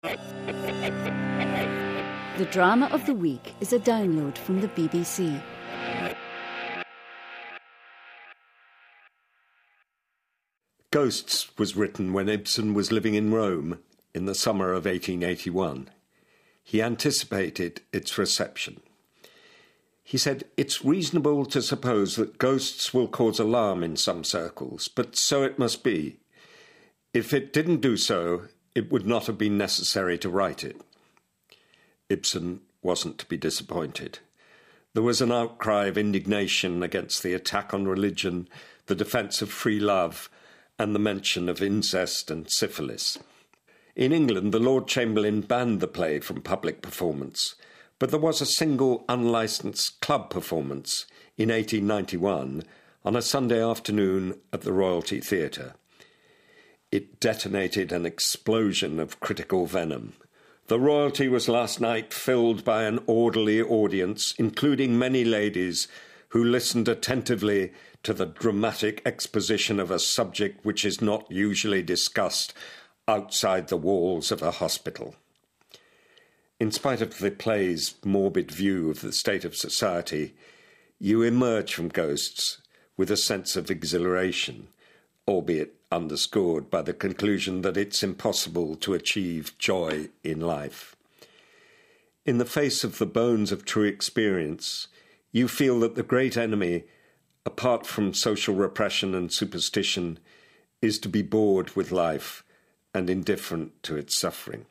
The Drama of the Week is a download from the BBC. Ghosts was written when Ibsen was living in Rome in the summer of 1881. He anticipated its reception. He said, "It's reasonable to suppose that ghosts will cause alarm in some circles, but so it must be. If it didn't do so, it would not have been necessary to write it." Ibsen wasn't to be disappointed. There was an outcry of indignation against the attack on religion, the defence of free love, and the mention of incest and syphilis. In England, the Lord Chamberlain banned the play from public performance, but there was a single unlicensed club performance in 1891 on a Sunday afternoon at the Royalty Theatre. It detonated an explosion of critical venom. The Royalty was last night filled by an orderly audience, including many ladies who listened attentively to the dramatic exposition of a subject which is not usually discussed outside the walls of a hospital. In spite of the play's morbid view of the state of society, you emerge from Ghosts with a sense of exhilaration, albeit underscored by the conclusion that it's impossible to achieve joy in life. In the face of the bones of true experience, you feel that the great enemy, apart from social repression and superstition, is to be bored with life and indifferent to its suffering.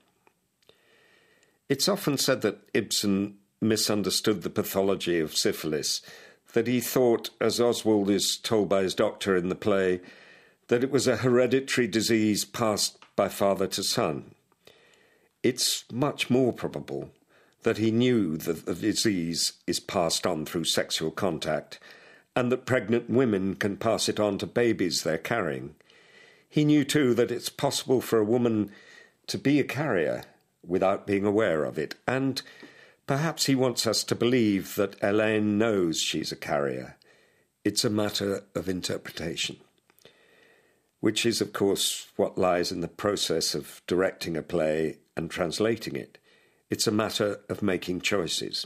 It's often said that Ibsen misunderstood the pathology of syphilis, that he thought, as Oswald is told by his doctor in the play, that it was a hereditary disease passed by father to son. It's much more probable that he knew that the disease is passed on through sexual contact and that pregnant women can pass it on to babies they're carrying. He knew too that it's possible for a woman to be a carrier without being aware of it, and perhaps he wants us to believe that Hélène knows she's a carrier. It's a matter of interpretation, which is, of course, what lies in the process of directing a play and translating it. It's a matter of making choices.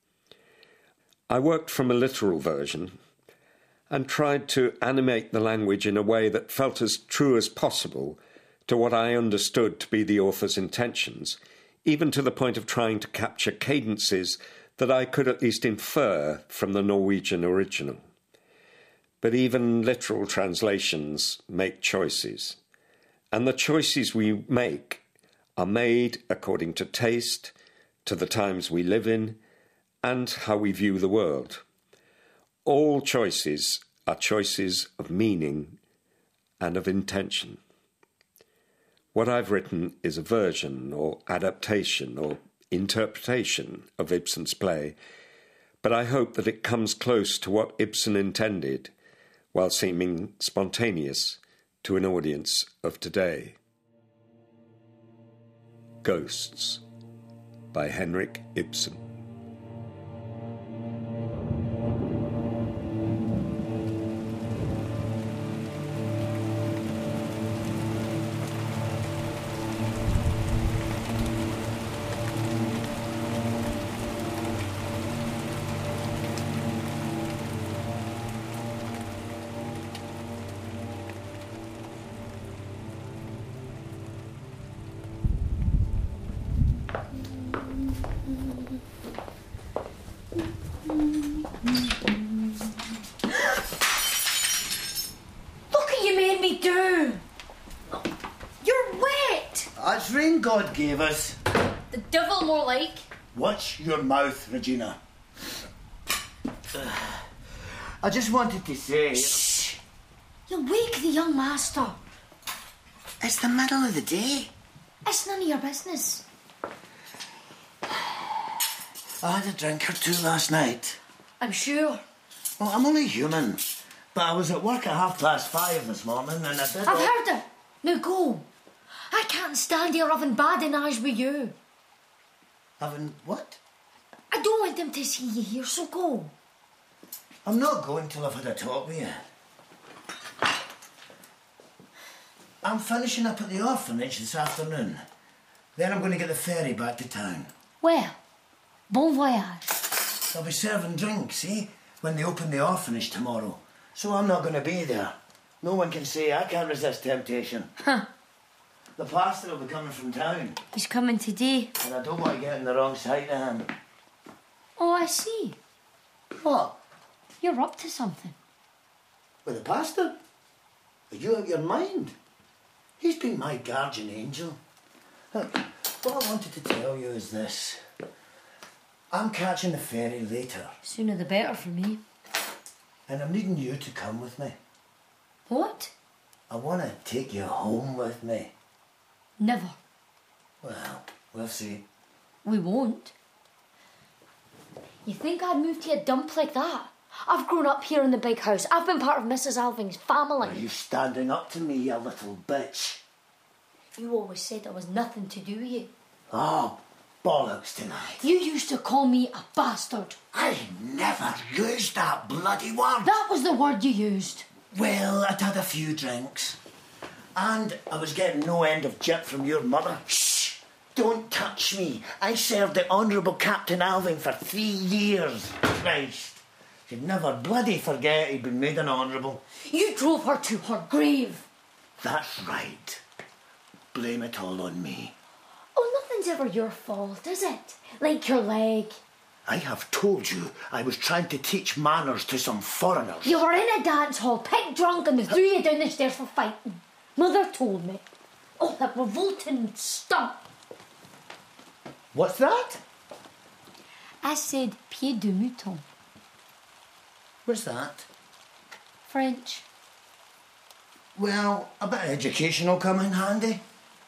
I worked from a literal version and tried to animate the language in a way that felt as true as possible to what I understood to be the author's intentions, even to the point of trying to capture cadences that I could at least infer from the Norwegian original. But even literal translations make choices, and the choices we make are made according to taste, to the times we live in, and how we view the world. All choices are choices of meaning and of intention. What I've written is a version or adaptation or interpretation of Ibsen's play, but I hope that it comes close to what Ibsen intended, while seeming spontaneous to an audience of today. Ghosts by Henrik Ibsen. That's rain God gave us. The devil more like. Watch your mouth, Regina. I just wanted to say... Shh! You'll wake the young master. It's the middle of the day. It's none of your business. I had a drink or two last night. I'm sure. Well, I'm only human. But I was at work at 5:30 this morning and I did... I've heard it. Now go. I can't stand here having badinage with you. Having what? I don't want them to see you here, so go. I'm not going till I've had a talk with you. I'm finishing up at the orphanage this afternoon. Then I'm going to get the ferry back to town. Well, bon voyage. They'll be serving drinks, when they open the orphanage tomorrow. So I'm not going to be there. No one can say I can't resist temptation. Huh. The pastor will be coming from town, He's coming today. and I don't want to get on the wrong side of him. Oh, I see. What? You're up to something. With the pastor? Are you out of your mind? He's been my guardian angel. Look, what I wanted to tell you is this. I'm catching the ferry later, Sooner the better for me. and I'm needing you to come with me. What? I want to take you home with me. Never. Well, we'll see. We won't. You think I'd move to a dump like that? I've grown up here in the big house. I've been part of Mrs. Alving's family. Are you standing up to me, you little bitch? You always said there was nothing to do with you. Oh, bollocks tonight. You used to call me a bastard. I never used that bloody word. That was the word you used. Well, I'd had a few drinks. And I was getting no end of jip from your mother. Shh! Don't touch me. I served the Honourable Captain Alving for 3 years. Christ. You'd never bloody forget he'd been made an honourable. You drove her to her grave. That's right. Blame it all on me. Oh, nothing's ever your fault, is it? Like your leg. I have told you I was trying to teach manners to some foreigners. You were in a dance hall, pig drunk, and they threw you down the stairs for fighting. Mother told me. Oh, that revolting stump. What's that? I said pied de mouton. What's that? French. Well, a bit of education will come in handy.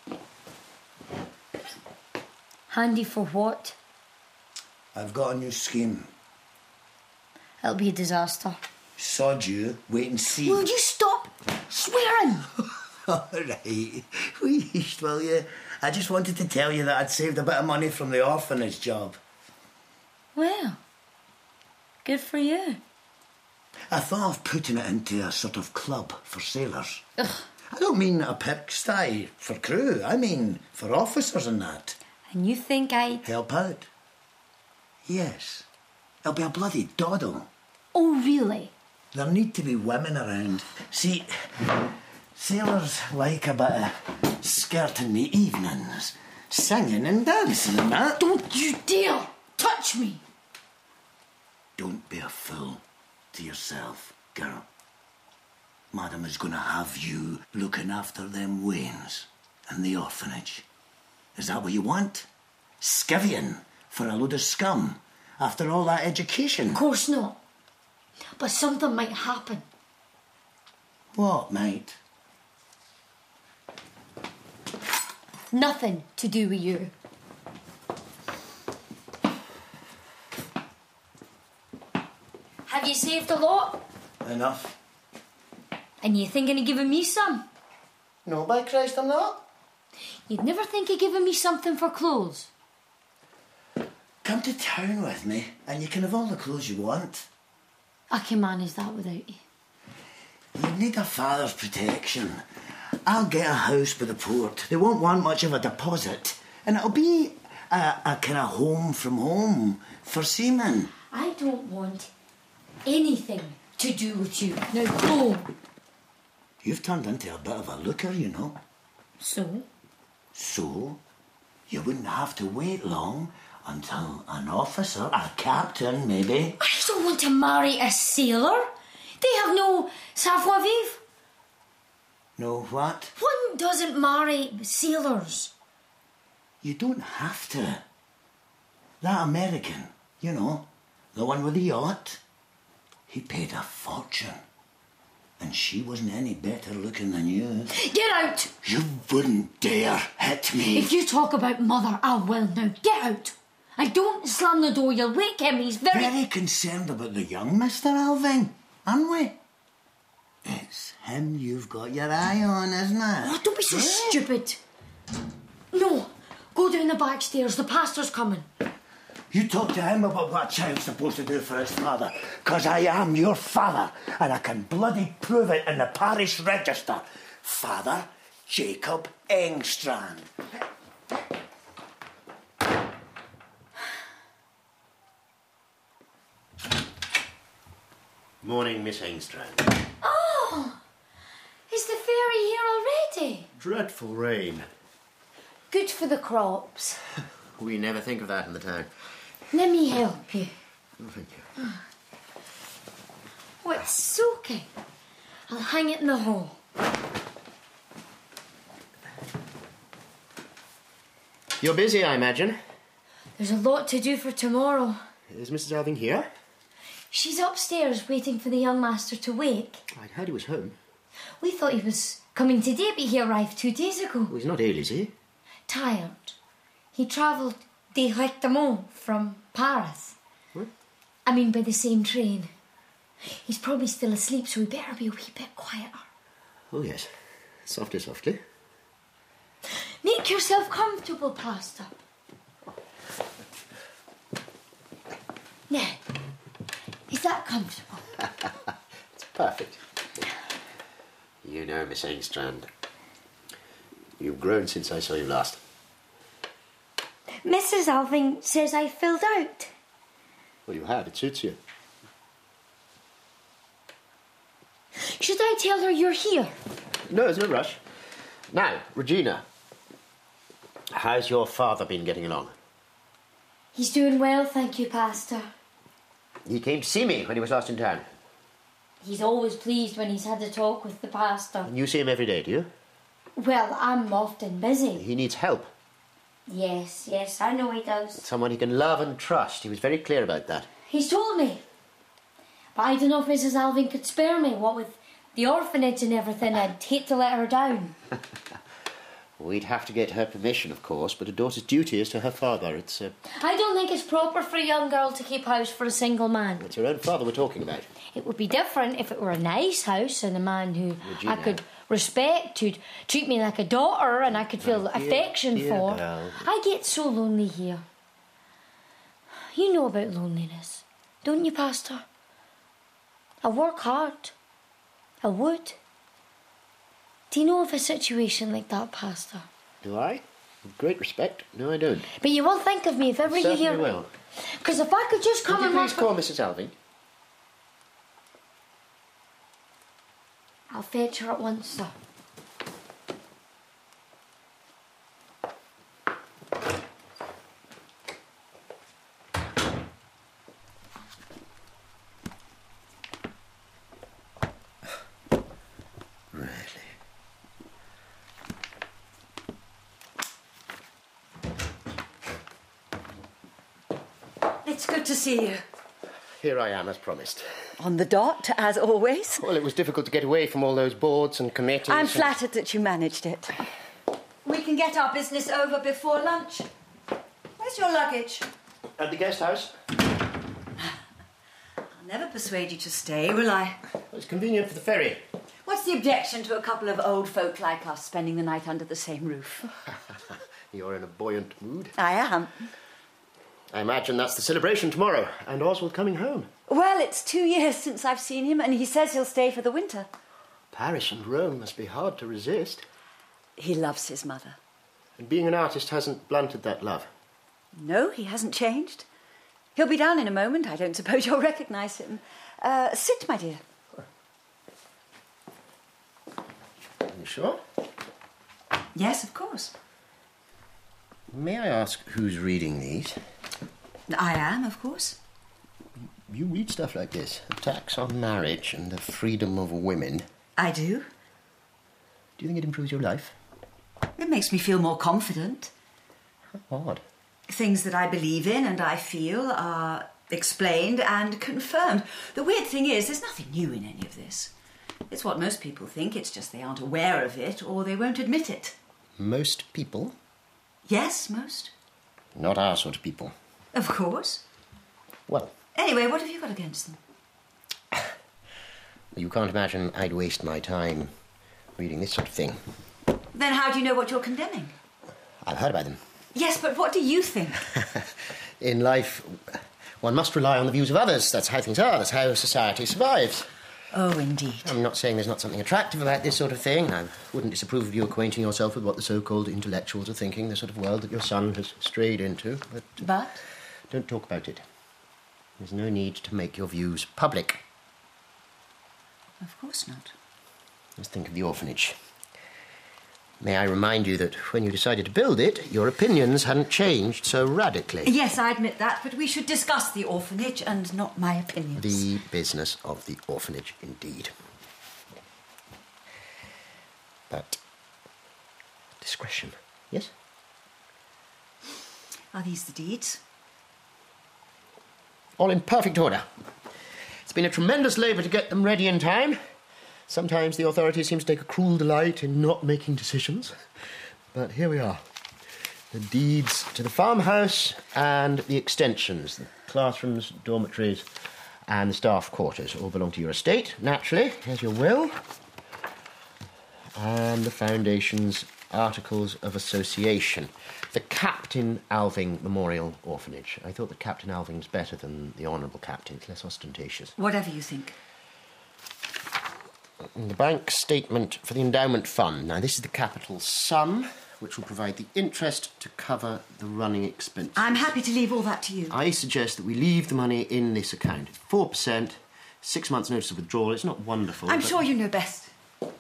Handy for what? I've got a new scheme. It'll be a disaster. Sod you, wait and see. Will you stop swearing? All right. Wheesh, will you? I just wanted to tell you that I'd saved a bit of money from the orphanage job. Well, good for you. I thought of putting it into a sort of club for sailors. Ugh. I don't mean a pigsty for crew. I mean for officers and that. And you think I'd... Help out? Yes. It'll be a bloody doddle. Oh, really? There need to be women around. See, sailors like a bit of skirt in the evenings, singing and dancing and that. Don't you dare touch me. Don't be a fool to yourself, girl. Madam is going to have you looking after them wains and the orphanage. Is that what you want? Skivying for a load of scum after all that education? Of course not. But something might happen. What might? Nothing to do with you. Have you saved a lot? Enough. And you thinking of giving me some? No, by Christ, I'm not. You'd never think of giving me something for clothes. Come to town with me and you can have all the clothes you want. I can manage that without you. You need a father's protection. I'll get a house by the port. They won't want much of a deposit. And it'll be a kind of home from home for seamen. I don't want anything to do with you. Now go. You've turned into a bit of a looker, you know. So? So, you wouldn't have to wait long until an officer, a captain maybe. I don't want to marry a sailor. They have no savoir-vivre. Know what? One doesn't marry sailors. You don't have to. That American, you know, the one with the yacht, he paid a fortune. And she wasn't any better looking than you. Get out! You wouldn't dare hit me. If you talk about mother, I will now. Get out! And don't slam the door, you'll wake him. He's Very concerned about the young Mr. Alving, aren't we? It's him you've got your eye on, isn't it? Oh, don't be so stupid. No, go down the back stairs. The pastor's coming. You talk to him about what a child's supposed to do for his father, 'cause I am your father, and I can bloody prove it in the parish register. Father Jacob Engstrand. Morning, Miss Engstrand. Oh! Is the fairy here already? Dreadful rain. Good for the crops. We never think of that in the town. Let me help you. Oh, thank you. Oh, it's soaking. I'll hang it in the hall. You're busy, I imagine. There's a lot to do for tomorrow. Is Mrs. Alving here? She's upstairs waiting for the young master to wake. I'd heard he was home. We thought he was coming today, but he arrived 2 days ago. Well, he's not ill, is he? Tired. He travelled directement from Paris. What? I mean, by the same train. He's probably still asleep, so we better be a wee bit quieter. Oh, yes. Softly, softly. Make yourself comfortable, Pastor. Now, is that comfortable? It's perfect. You know, Miss Engstrand, you've grown since I saw you last. Mrs. Alving says I filled out. Well, you have. It suits you. Should I tell her you're here? No, there's no rush. Now, Regina, how's your father been getting along? He's doing well, thank you, Pastor. He came to see me when he was last in town. He's always pleased when he's had a talk with the pastor. And you see him every day, do you? Well, I'm often busy. He needs help. Yes, I know he does. Someone he can love and trust. He was very clear about that. He's told me. But I don't know if Mrs. Alving could spare me. What with the orphanage and everything, I'd hate to let her down. We'd have to get her permission, of course, but a daughter's duty is to her father. It's I don't think it's proper for a young girl to keep house for a single man. It's her own father we're talking about. It would be different if it were a nice house and a man who Regina. I could respect, who'd treat me like a daughter and I could feel affection for. girl. I get so lonely here. You know about loneliness, don't you, Pastor? I work hard. I would. Do you know of a situation like that, Pastor? Do I? With great respect. No, I don't. But you will think of me if ever you Certainly hear... will. Because if I could just come Would and you please work... call Mrs. Alving? I'll fetch her at once, sir. Really? It's good to see you. Here I am, as promised. On the dot, as always. Well, it was difficult to get away from all those boards and committees. I'm flattered that you managed it. We can get our business over before lunch. Where's your luggage? At the guest house? I'll never persuade you to stay, will I? It's convenient for the ferry. What's the objection to a couple of old folk like us spending the night under the same roof? You're in a buoyant mood. I am. I imagine that's the celebration tomorrow, and Oswald coming home. Well, it's 2 years since I've seen him, and he says he'll stay for the winter. Paris and Rome must be hard to resist. He loves his mother. And being an artist hasn't blunted that love. No, he hasn't changed. He'll be down in a moment. I don't suppose you'll recognise him. Sit, my dear. Are you sure? Yes, of course. May I ask who's reading these? I am, of course. You read stuff like this. Attacks on marriage and the freedom of women. I do. Do you think it improves your life? It makes me feel more confident. Odd. Things that I believe in and I feel are explained and confirmed. The weird thing is, there's nothing new in any of this. It's what most people think, it's just they aren't aware of it or they won't admit it. Most people? Yes, most. Not our sort of people. Of course. Well, Anyway, what have you got against them? you can't imagine I'd waste my time reading this sort of thing. Then how do you know what you're condemning? I've heard about them. Yes, but what do you think? In life, one must rely on the views of others. That's how things are. That's how society survives. Oh, indeed. I'm not saying there's not something attractive about this sort of thing. I wouldn't disapprove of you acquainting yourself with what the so-called intellectuals are thinking, the sort of world that your son has strayed into. But? Don't talk about it. There's no need to make your views public. Of course not. Let's think of the orphanage. May I remind you that when you decided to build it, your opinions hadn't changed so radically. Yes, I admit that, but we should discuss the orphanage and not my opinions. The business of the orphanage, indeed. But discretion, yes? Are these the deeds? All in perfect order. It's been a tremendous labour to get them ready in time. Sometimes the authorities seem to take a cruel delight in not making decisions. But here we are. The deeds to the farmhouse and the extensions, the classrooms, dormitories and the staff quarters all belong to your estate, naturally. Here's your will. And the foundation's articles of association. The Captain Alving Memorial Orphanage. I thought that Captain Alving's better than the Honourable Captain. It's less ostentatious. Whatever you think. The bank statement for the endowment fund. Now, this is the capital sum, which will provide the interest to cover the running expenses. I'm happy to leave all that to you. I suggest that we leave the money in this account. 4%, 6 months' notice of withdrawal. It's not wonderful. I'm sure you know best.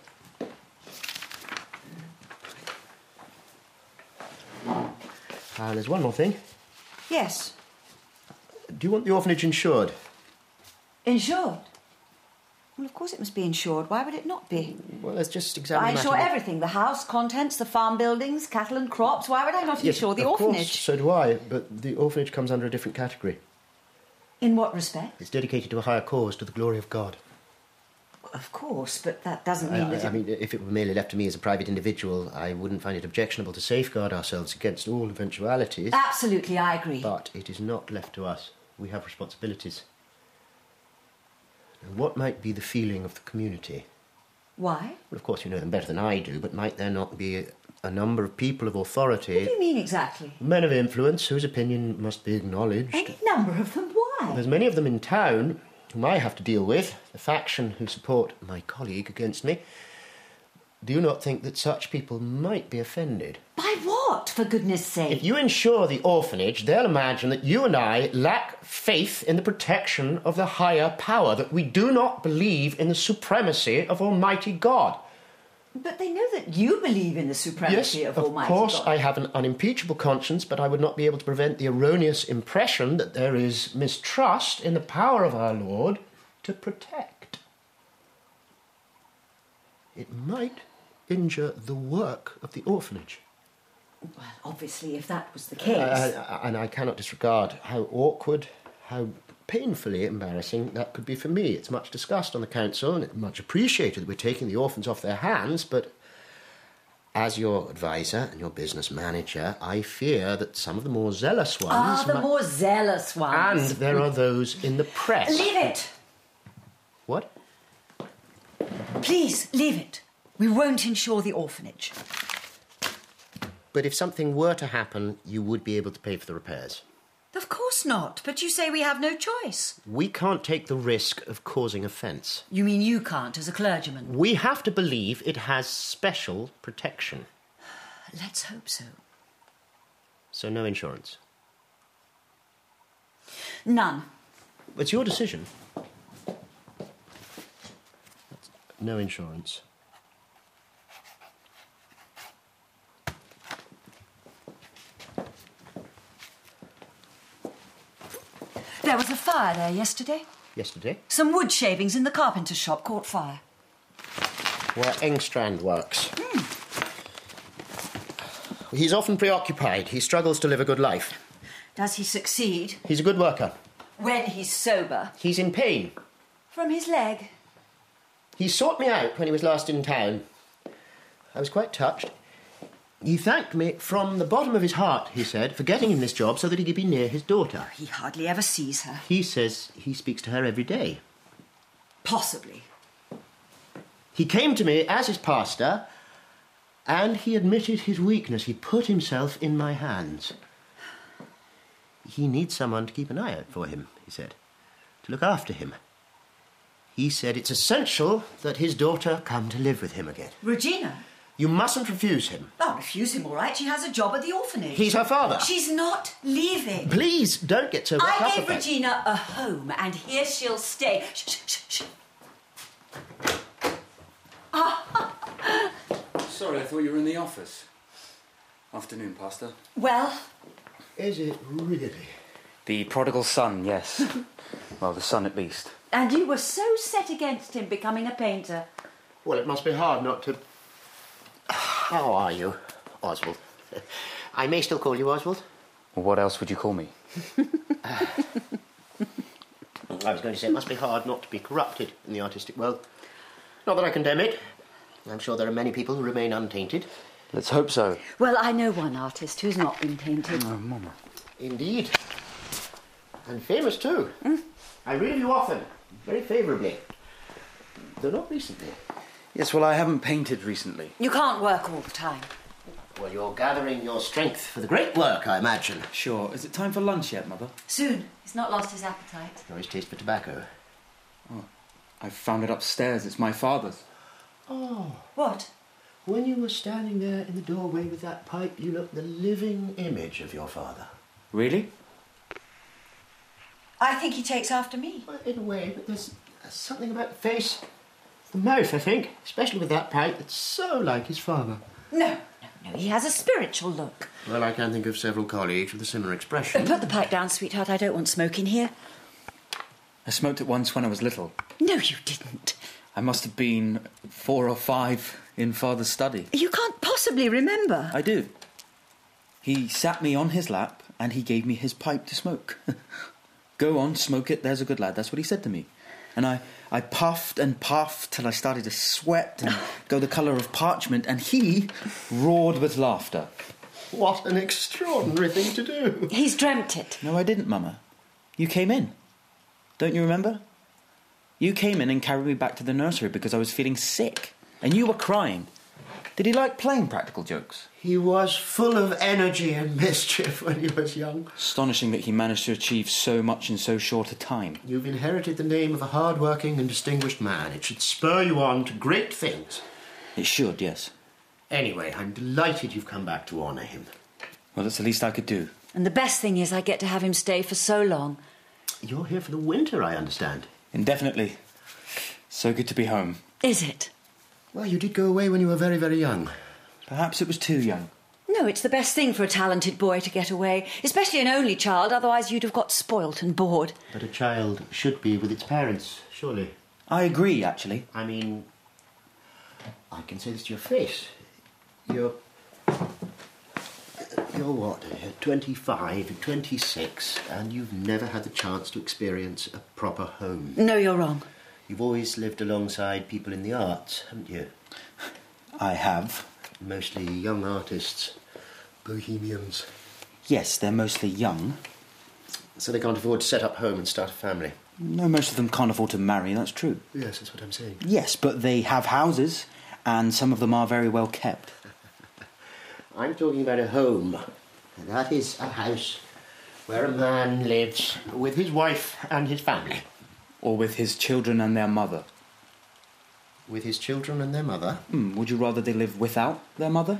There's one more thing. Yes. Do you want the orphanage insured? Insured? Well, of course it must be insured. Why would it not be? Well, let's just examine I the insure matter. everything. The house, contents, the farm buildings, cattle and crops. Why would I not insure the orphanage? Course, so do I, but the orphanage comes under a different category. In what respect? It's dedicated to a higher cause, to the glory of God. Of course, but that doesn't mean that... I mean, if it were merely left to me as a private individual, I wouldn't find it objectionable to safeguard ourselves against all eventualities. Absolutely, I agree. But it is not left to us. We have responsibilities. And what might be the feeling of the community? Why? Well, of course, you know them better than I do, but might there not be a number of people of authority... What do you mean exactly? Men of influence whose opinion must be acknowledged. Any number of them. Why? There's many of them in town whom I have to deal with, the faction who support my colleague against me. Do you not think that such people might be offended? By what, for goodness sake? If you insure the orphanage, they'll imagine that you and I lack faith in the protection of the higher power, that we do not believe in the supremacy of Almighty God. But they know that you believe in the supremacy of Almighty God. Of course, I have an unimpeachable conscience, but I would not be able to prevent the erroneous impression that there is mistrust in the power of our Lord to protect. It might injure the work of the orphanage. Well, obviously, if that was the case... And I cannot disregard how awkward, how painfully embarrassing that could be for me. It's much discussed on the council, and it's much appreciated that we're taking the orphans off their hands, but as your advisor and your business manager, I fear that some of the more zealous ones... more zealous ones. And there are those in the press. Leave it! What? Please, leave it. We won't insure the orphanage. But if something were to happen, you would be able to pay for the repairs. Of course not, but you say we have no choice. We can't take the risk of causing offence. You mean you can't, as a clergyman? We have to believe it has special protection. Let's hope so. So no insurance? None. It's your decision. No insurance. There was a fire there yesterday. Yesterday? Some wood shavings in the carpenter's shop caught fire. Where Engstrand works. He's often preoccupied. He struggles to live a good life. Does he succeed? He's a good worker. When he's sober? He's in pain. From his leg? He sought me out when he was last in town. I was quite touched. He thanked me from the bottom of his heart, he said, for getting him this job so that he could be near his daughter. He hardly ever sees her. He says he speaks to her every day. Possibly. He came to me as his pastor, and he admitted his weakness. He put himself in my hands. He needs someone to keep an eye out for him, he said, to look after him. He said it's essential that his daughter come to live with him again. Regina? You mustn't refuse him. I'll refuse him, all right. She has a job at the orphanage. He's her father. She's not leaving. Please, don't get so worked up I gave about it. Regina a home, and here she'll stay. Shh, shh, shh, shh. sorry, I thought you were in the office. Afternoon, Pastor. Well, Is it really? The prodigal son, yes. Well, the son at least. and you were so set against him becoming a painter. Well, it must be hard not to... How are you, Oswald? I may still call you Oswald. Well, what else would you call me? I was going to say it must be hard not to be corrupted in the artistic world. Not that I condemn it. I'm sure there are many people who remain untainted. Let's hope so. Well, I know one artist who's not been tainted. Oh, Mama. Indeed. And famous too. I read you often, very favourably. Though not recently. Yes, well, I haven't painted recently. You can't work all the time. Well, you're gathering your strength for the great work, I imagine. Sure. Is it time for lunch yet, Mother? Soon. He's not lost his appetite. Nor his taste for tobacco. I found it upstairs. It's my father's. Oh, What? when you were standing there in the doorway with that pipe, you looked the living image of your father. Really? I think he takes after me. Well, in a way, but there's something about the face, the mouth, I think, especially with that pipe, that's so like his father. No. He has a spiritual look. Well, I can think of several colleagues with a similar expression. Put the pipe down, sweetheart. I don't want smoke in here. I smoked it once when I was little. No, you didn't. I must have been 4 or 5 in Father's study. You can't possibly remember. I do. He sat me on his lap and he gave me his pipe to smoke. Go on, smoke it, there's a good lad. That's what he said to me. And I puffed and puffed till I started to sweat and go the colour of parchment, and he roared with laughter. What an extraordinary thing to do. He's dreamt it. No, I didn't, Mama. You came in. Don't you remember? You came in and carried me back to the nursery because I was feeling sick. And you were crying. Did he like playing practical jokes? He was full of energy and mischief when he was young. Astonishing that he managed to achieve so much in so short a time. You've inherited the name of a hard-working and distinguished man. It should spur you on to great things. It should, yes. Anyway, I'm delighted you've come back to honour him. Well, that's the least I could do. And the best thing is I get to have him stay for so long. You're here for the winter, I understand. Indefinitely. So good to be home. Is it? Well, you did go away when you were very, very young. Perhaps it was too young. No, it's the best thing for a talented boy to get away, especially an only child, otherwise you'd have got spoilt and bored. But a child should be with its parents, surely. I agree, actually. I mean, I can say this to your face. You're what, 25, 26, and you've never had the chance to experience a proper home. No, you're wrong. You've always lived alongside people in the arts, haven't you? I have. Mostly young artists, bohemians. Yes, they're mostly young. So they can't afford to set up home and start a family. No, most of them can't afford to marry, that's true. Yes, that's what I'm saying. Yes, but they have houses, and some of them are very well kept. I'm talking about a home. And that is a house where a man lives with his wife and his family. Or with his children and their mother. With his children and their mother? Would you rather they live without their mother?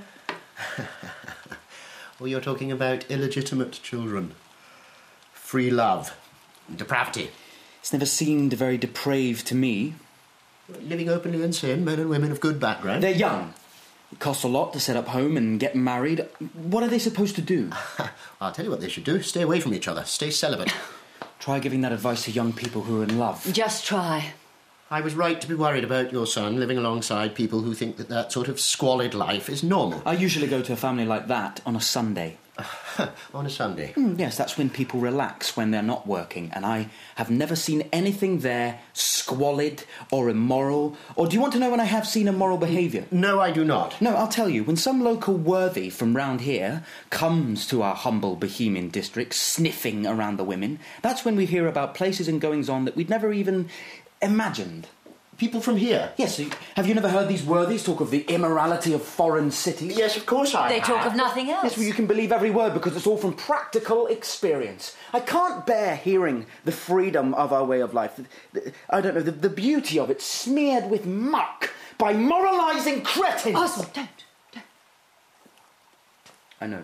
Or you're talking about illegitimate children. Free love. Depravity. It's never seemed very depraved to me. Living openly in sin, men and women of good background. They're young. It costs a lot to set up home and get married. What are they supposed to do? I'll tell you what they should do. Stay away from each other. Stay celibate. Try giving that advice to young people who are in love. Just try. I was right to be worried about your son living alongside people who think that that sort of squalid life is normal. I usually go to a family like that on a Sunday. On a Sunday? Yes, that's when people relax when they're not working, and I have never seen anything there squalid or immoral. Or do you want to know when I have seen immoral behaviour? No, I do not. No, I'll tell you. When some local worthy from round here comes to our humble Bohemian district sniffing around the women, that's when we hear about places and goings-on that we'd never even imagined. People from here? Yes, so have you never heard these worthies talk of the immorality of foreign cities? Yes, of course I They have. talk of nothing else. Yes, well, you can believe every word because it's all from practical experience. I can't bear hearing the freedom of our way of life. I don't know, the beauty of it smeared with muck by moralising cretins. Oswald, don't. I know.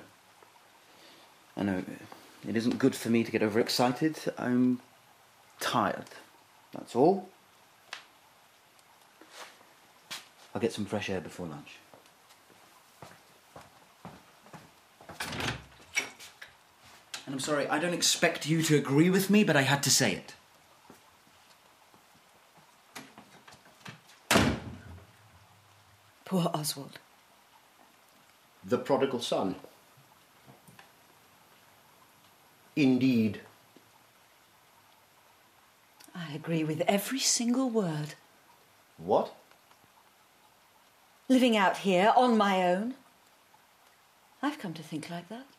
It isn't good for me to get overexcited. I'm tired. That's all. I'll get some fresh air before lunch. And I'm sorry, I don't expect you to agree with me, but I had to say it. Poor Oswald. The prodigal son. Indeed. I agree with every single word. What? Living out here on my own. I've come to think like that.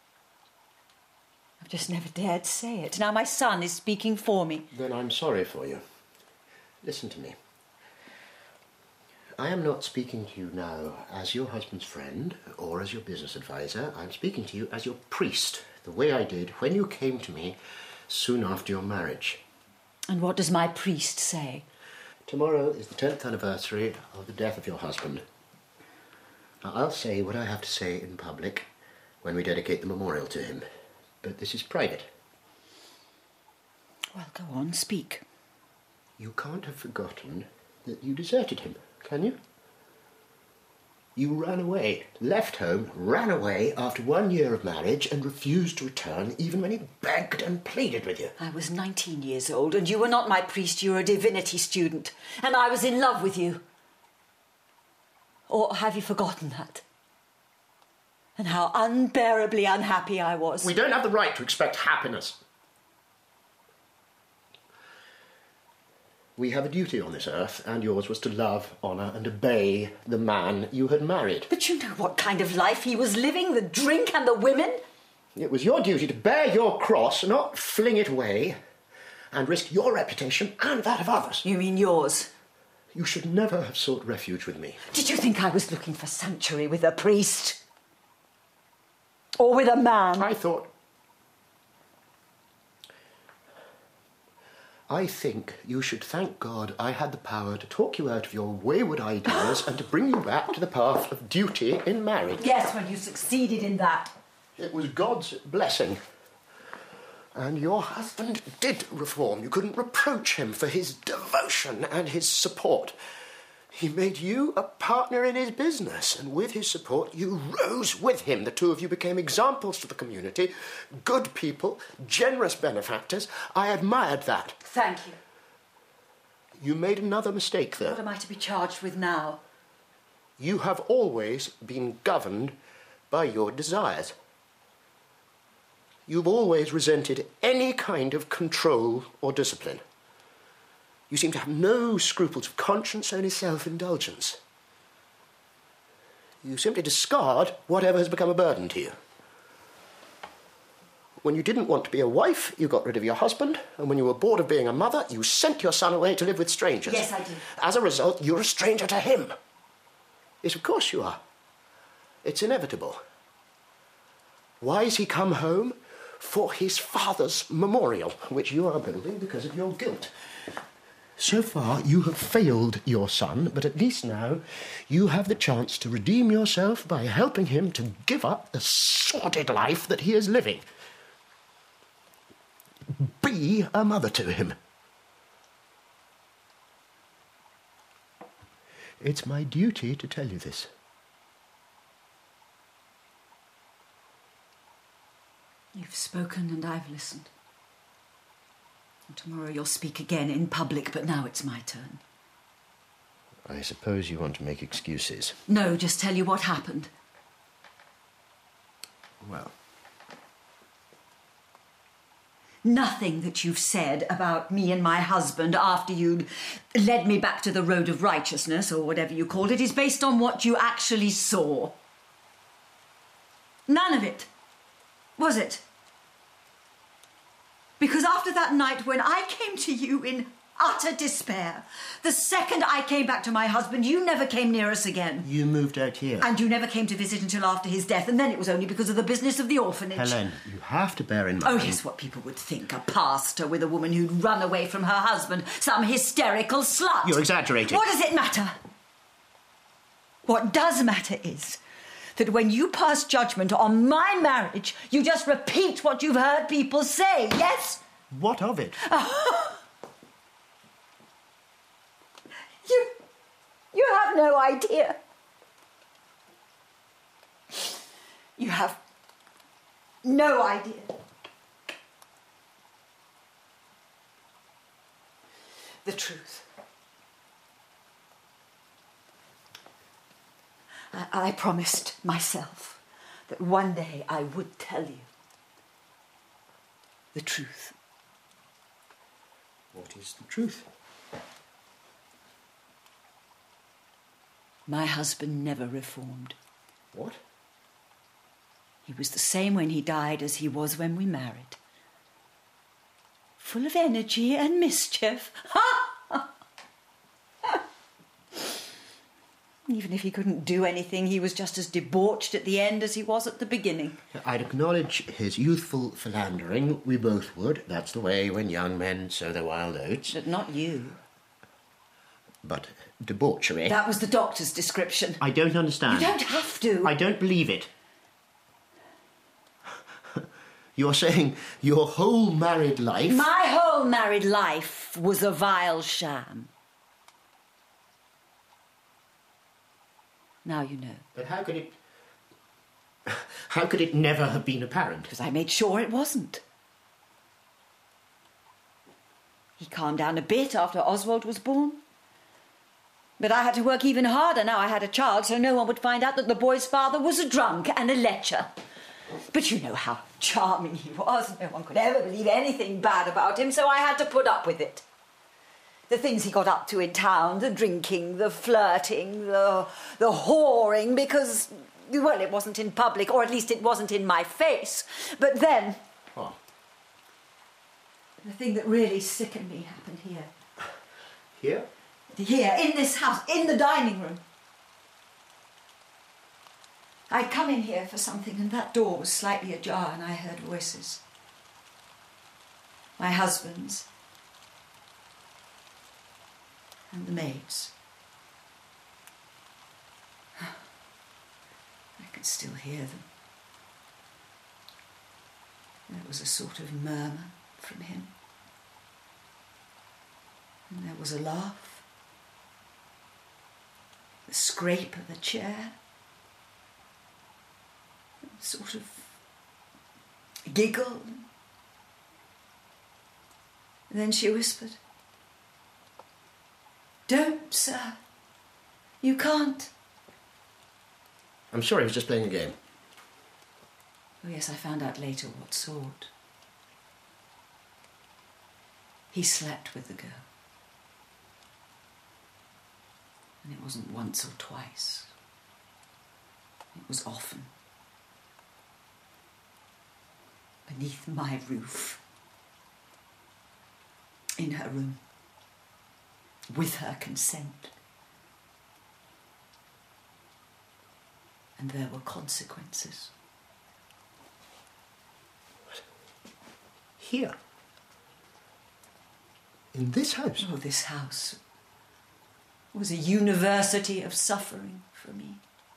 I've just never dared say it. Now my son is speaking for me. Then I'm sorry for you. Listen to me. I am not speaking to you now as your husband's friend or as your business advisor. I'm speaking to you as your priest, the way I did when you came to me soon after your marriage. And what does my priest say? Tomorrow is the 10th anniversary of the death of your husband. Now, I'll say what I have to say in public when we dedicate the memorial to him, but this is private. Well, go on, speak. You can't have forgotten that you deserted him, can you? You ran away, left home, ran away after 1 year of marriage and refused to return even when he begged and pleaded with you. I was 19 years old and you were not my priest, you were a divinity student. And I was in love with you. Or have you forgotten that? And how unbearably unhappy I was. We don't have the right to expect happiness. We have a duty on this earth, and yours was to love, honour and obey the man you had married. But you know what kind of life he was living, the drink and the women? It was your duty to bear your cross, not fling it away, and risk your reputation and that of others. You mean yours? You should never have sought refuge with me. Did you think I was looking for sanctuary with a priest? Or with a man? I think you should thank God I had the power to talk you out of your wayward ideas and to bring you back to the path of duty in marriage. Yes, well, you succeeded in that. It was God's blessing. And your husband did reform. You couldn't reproach him for his devotion and his support. He made you a partner in his business, and with his support, you rose with him. The two of you became examples to the community, good people, generous benefactors. I admired that. Thank you. You made another mistake, though. What am I to be charged with now? You have always been governed by your desires. You've always resented any kind of control or discipline. You seem to have no scruples of conscience, only self-indulgence. You simply discard whatever has become a burden to you. When you didn't want to be a wife, you got rid of your husband, and when you were bored of being a mother, you sent your son away to live with strangers. Yes, I did. As a result, you're a stranger to him. Yes, of course you are. It's inevitable. Why has he come home? For his father's memorial, which you are building because of your guilt. So far, you have failed your son, but at least now you have the chance to redeem yourself by helping him to give up the sordid life that he is living. Be a mother to him. It's my duty to tell you this. You've spoken and I've listened. And tomorrow you'll speak again in public, but now it's my turn. I suppose you want to make excuses. No, just tell you what happened. Well, Nothing that you've said about me and my husband after you'd led me back to the road of righteousness, or whatever you called it, is based on what you actually saw. None of it. Was it? Because after that night when I came to you in utter despair, the second I came back to my husband, you never came near us again. you moved out here. And you never came to visit until after his death, and then it was only because of the business of the orphanage. Helen, you have to bear in mind... Oh, yes, what people would think. A pastor with a woman who'd run away from her husband. Some hysterical slut. You're exaggerating. What does it matter? What does matter is that when you pass judgment on my marriage, you just repeat what you've heard people say, yes? What of it? You have no idea. You have no idea. the truth. I promised myself that one day I would tell you the truth. What is the truth? My husband never reformed. What? He was the same when he died as he was when we married. Full of energy and mischief. Even if he couldn't do anything, he was just as debauched at the end as he was at the beginning. I'd acknowledge his youthful philandering. We both would. That's the way when young men sow their wild oats. But not you. But debauchery... That was the doctor's description. I don't understand. You don't have to. I don't believe it. You're saying your whole married life... My whole married life was a vile sham. Now you know. But how could it never have been apparent? Because I made sure it wasn't. He calmed down a bit after Oswald was born. But I had to work even harder now I had a child, so no one would find out that the boy's father was a drunk and a lecher. But you know how charming he was. No one could ever believe anything bad about him, so I had to put up with it. The things he got up to in town, the drinking, the flirting, the whoring, because, well, it wasn't in public, or at least it wasn't in my face. But then... What? The thing that really sickened me happened here. Here? Here, in this house, in the dining room. I'd come in here for something and that door was slightly ajar and I heard voices. My husband's. And the maid's. I can still hear them. There was a sort of murmur from him. And there was a laugh. The scrape of a chair. A sort of giggle. And then she whispered, "Don't, sir. You can't." I'm sure he was just playing a game. Oh, yes, I found out later what sort. He slept with the girl. And it wasn't once or twice. It was often. Beneath my roof. In her room. With her consent. And there were consequences. Here? In this house? Oh, this house was a university of suffering for me.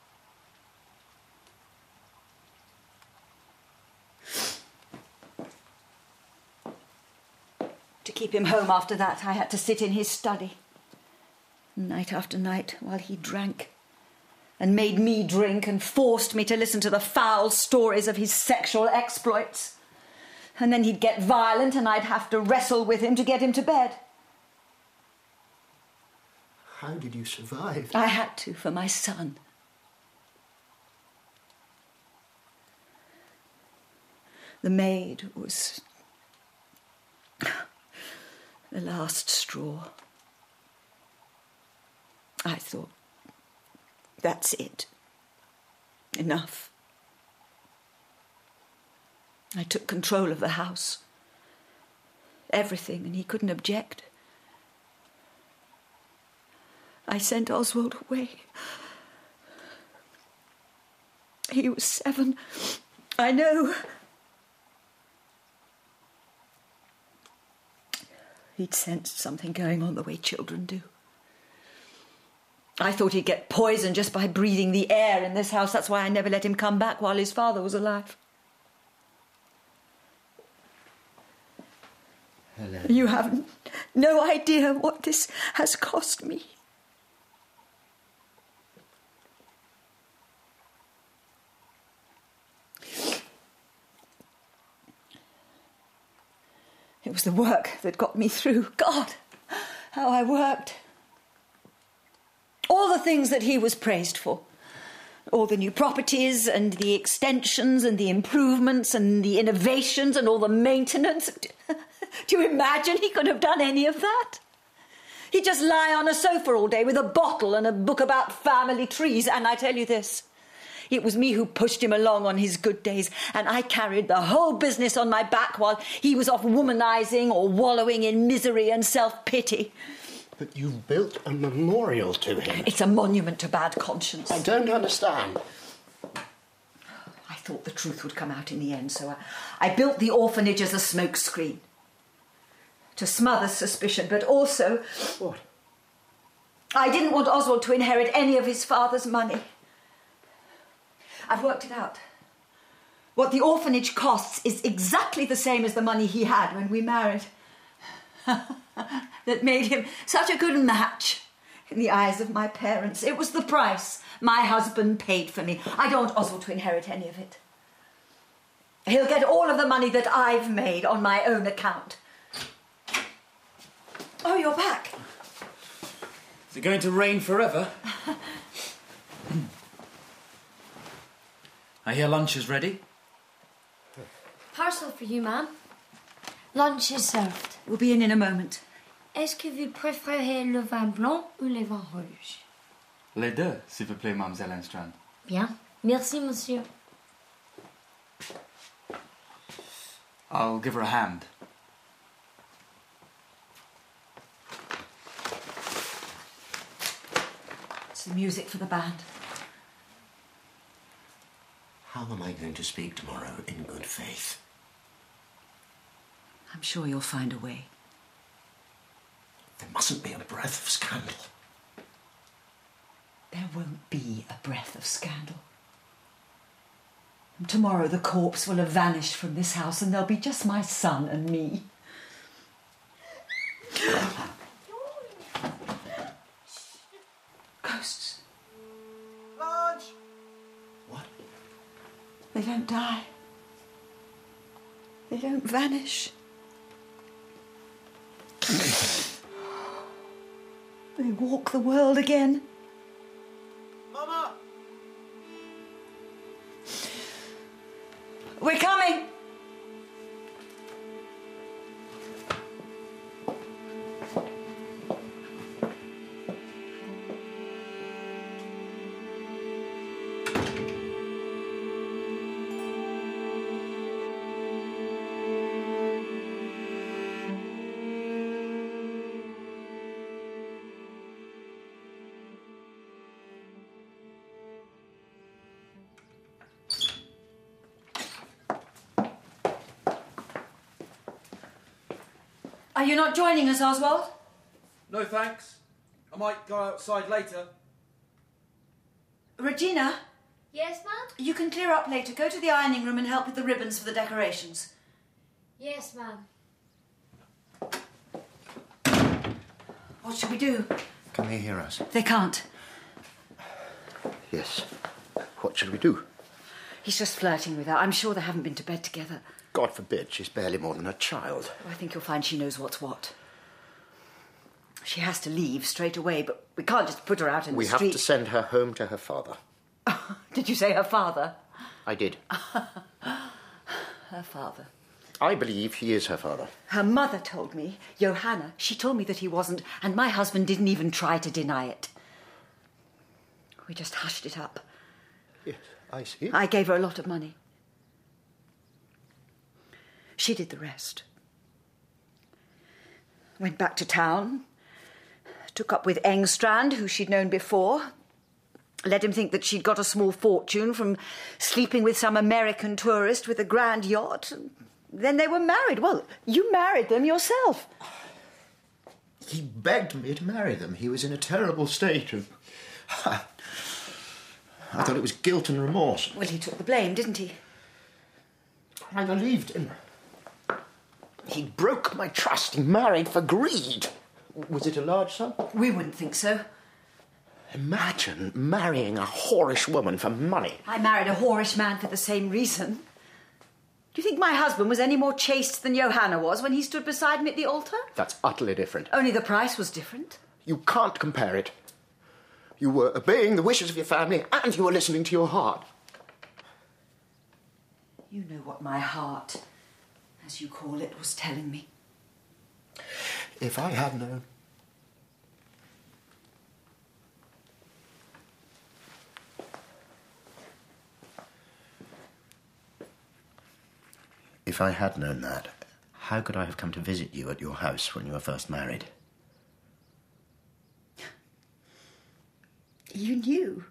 To keep him home after that, I had to sit in his study, night after night, while he drank, and made me drink and forced me to listen to the foul stories of his sexual exploits. And then he'd get violent and I'd have to wrestle with him to get him to bed. How did you survive? I had to, for my son. The maid was the last straw. I thought, that's it. Enough. I took control of the house. Everything, and he couldn't object. I sent Oswald away. He was 7. I know. He'd sensed something going on the way children do. I thought he'd get poisoned just by breathing the air in this house. That's why I never let him come back while his father was alive. Hello. You have no idea what this has cost me. It was the work that got me through. God, how I worked. All the things that he was praised for. All the new properties and the extensions and the improvements and the innovations and all the maintenance. Do you imagine he could have done any of that? He'd just lie on a sofa all day with a bottle and a book about family trees. And I tell you this, it was me who pushed him along on his good days, and I carried the whole business on my back while he was off womanising or wallowing in misery and self-pity. But you've built a memorial to him. It's a monument to bad conscience. I don't understand. I thought the truth would come out in the end, so I built the orphanage as a smokescreen. To smother suspicion, but also... What? I didn't want Oswald to inherit any of his father's money. I've worked it out. What the orphanage costs is exactly the same as the money he had when we married. That made him such a good match in the eyes of my parents. It was the price my husband paid for me. I don't want Oswald to inherit any of it. He'll get all of the money that I've made on my own account. Oh, you're back. Is it going to rain forever? I hear lunch is ready. Parcel for you, ma'am. Lunch is served. We'll be in a moment. Est-ce que vous préférez le vin blanc ou le vin rouge? Les deux, s'il vous plaît, Mademoiselle Engstrand. Bien. Merci, monsieur. I'll give her a hand. It's the music for the band. How am I going to speak tomorrow in good faith? I'm sure you'll find a way. There mustn't be a breath of scandal. There won't be a breath of scandal. And tomorrow the corpse will have vanished from this house and there'll be just my son and me. Ghosts. Lodge! What? They don't die. They don't vanish. They walk the world again. Mama! We're coming. Are you not joining us, Oswald? No, thanks. I might go outside later. Regina, Yes, ma'am? you can clear up later. Go to the ironing room and help with the ribbons for the decorations. Yes, ma'am. What should we do? Can they hear us? They can't. Yes. What should we do? He's just flirting with her. I'm sure they haven't been to bed together. God forbid, she's barely more than a child. I think you'll find she knows what's what. She has to leave straight away, but we can't just put her out in We the have street. to send her home to her father. Did you say her father? I did. Her father. I believe he is her father. Her mother told me, Johanna, she told me that he wasn't, and my husband didn't even try to deny it. We just hushed it up. Yes, I see. I gave her a lot of money. She did the rest. Went back to town, took up with Engstrand, who she'd known before, let him think that she'd got a small fortune from sleeping with some American tourist with a grand yacht. And then they were married. Well, you married them yourself. He begged me to marry them. He was in a terrible state of... I thought it was guilt and remorse. Well, he took the blame, didn't he? I believed him. He broke my trust. He married for greed. Was it a large sum? We wouldn't think so. Imagine marrying a whorish woman for money. I married a whorish man for the same reason. Do you think my husband was any more chaste than Johanna was when he stood beside me at the altar? That's utterly different. Only the price was different. You can't compare it. You were obeying the wishes of your family and you were listening to your heart. You know what my heart, as you call it, was telling me. If I had known. If I had known that, how could I have come to visit you at your house when you were first married? You knew.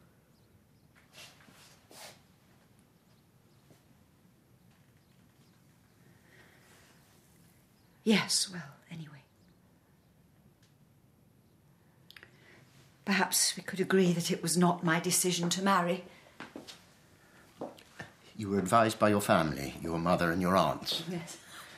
Yes, well, anyway. Perhaps we could agree that it was not my decision to marry. You were advised by your family, your mother and your aunts. Yes.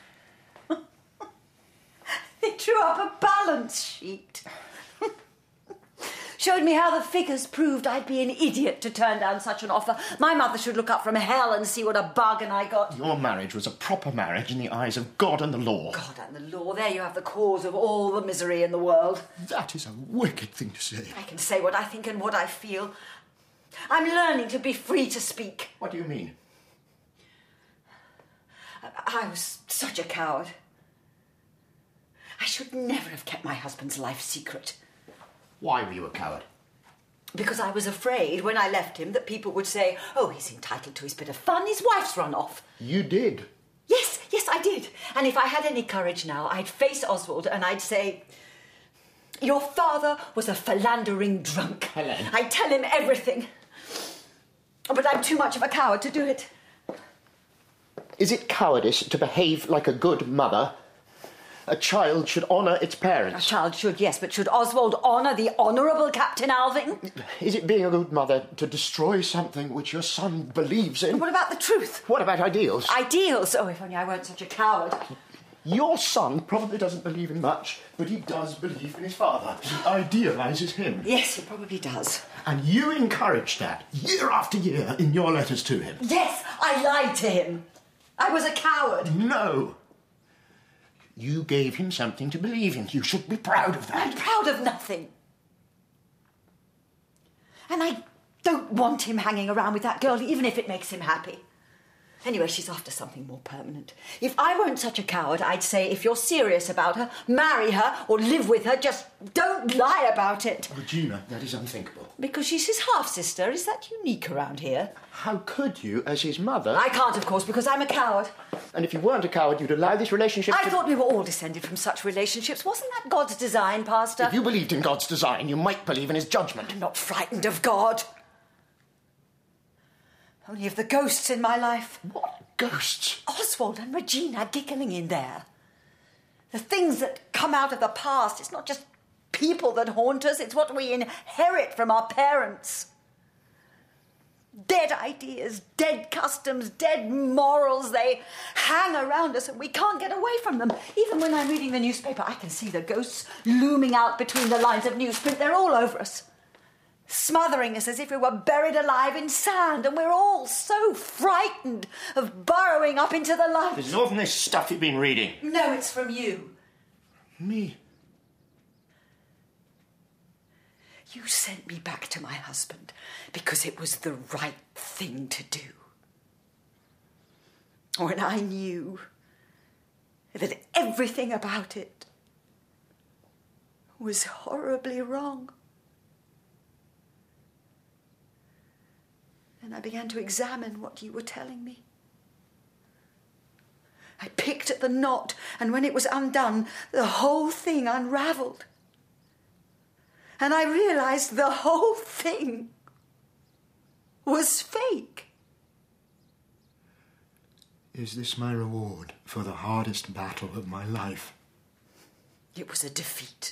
They drew up a balance sheet. Showed me how the figures proved I'd be an idiot to turn down such an offer. My mother should look up from hell and see what a bargain I got. Your marriage was a proper marriage in the eyes of God and the law. God and the law, there you have the cause of all the misery in the world. That is a wicked thing to say. I can say what I think and what I feel. I'm learning to be free to speak. What do you mean? I was such a coward. I should never have kept my husband's life secret. Why were you a coward? Because I was afraid when I left him that people would say, oh, he's entitled to his bit of fun, his wife's run off. You did? Yes, I did. And if I had any courage now, I'd face Oswald and I'd say, your father was a philandering drunk. Helen. I'd tell him everything. But I'm too much of a coward to do it. Is it cowardice to behave like a good mother? A child should honour its parents. A child should, yes, but should Oswald honour the Honourable Captain Alving? Is it being a good mother to destroy something which your son believes in? What about the truth? What about ideals? Ideals? Oh, if only I weren't such a coward. Your son probably doesn't believe in much, but he does believe in his father. He idealises him. Yes, he probably does. And you encourage that year after year in your letters to him. Yes, I lied to him. I was a coward. No. You gave him something to believe in. You should be proud of that. I'm proud of nothing. And I don't want him hanging around with that girl, even if it makes him happy. Anyway, she's after something more permanent. If I weren't such a coward, I'd say if you're serious about her, marry her or live with her, just don't lie about it. Regina, that is unthinkable. Because she's his half-sister. Is that unique around here? How could you, as his mother... I can't, of course, because I'm a coward. And if you weren't a coward, you'd allow this relationship I thought we were all descended from such relationships. Wasn't that God's design, Pastor? If you believed in God's design, you might believe in his judgment. I'm not frightened of God. Only of the ghosts in my life. What ghosts? Oswald and Regina giggling in there. The things that come out of the past. It's not just people that haunt us, it's what we inherit from our parents. Dead ideas, dead customs, dead morals, they hang around us and we can't get away from them. Even when I'm reading the newspaper, I can see the ghosts looming out between the lines of newsprint. They're all over us, smothering us as if we were buried alive in sand, and we're all so frightened of burrowing up into the light. This is all from this stuff you've been reading. No, it's from you. Me? You sent me back to my husband because it was the right thing to do. When I knew that everything about it was horribly wrong. And I began to examine what you were telling me. I picked at the knot, and when it was undone, the whole thing unravelled. And I realised the whole thing was fake. Is this my reward for the hardest battle of my life? It was a defeat.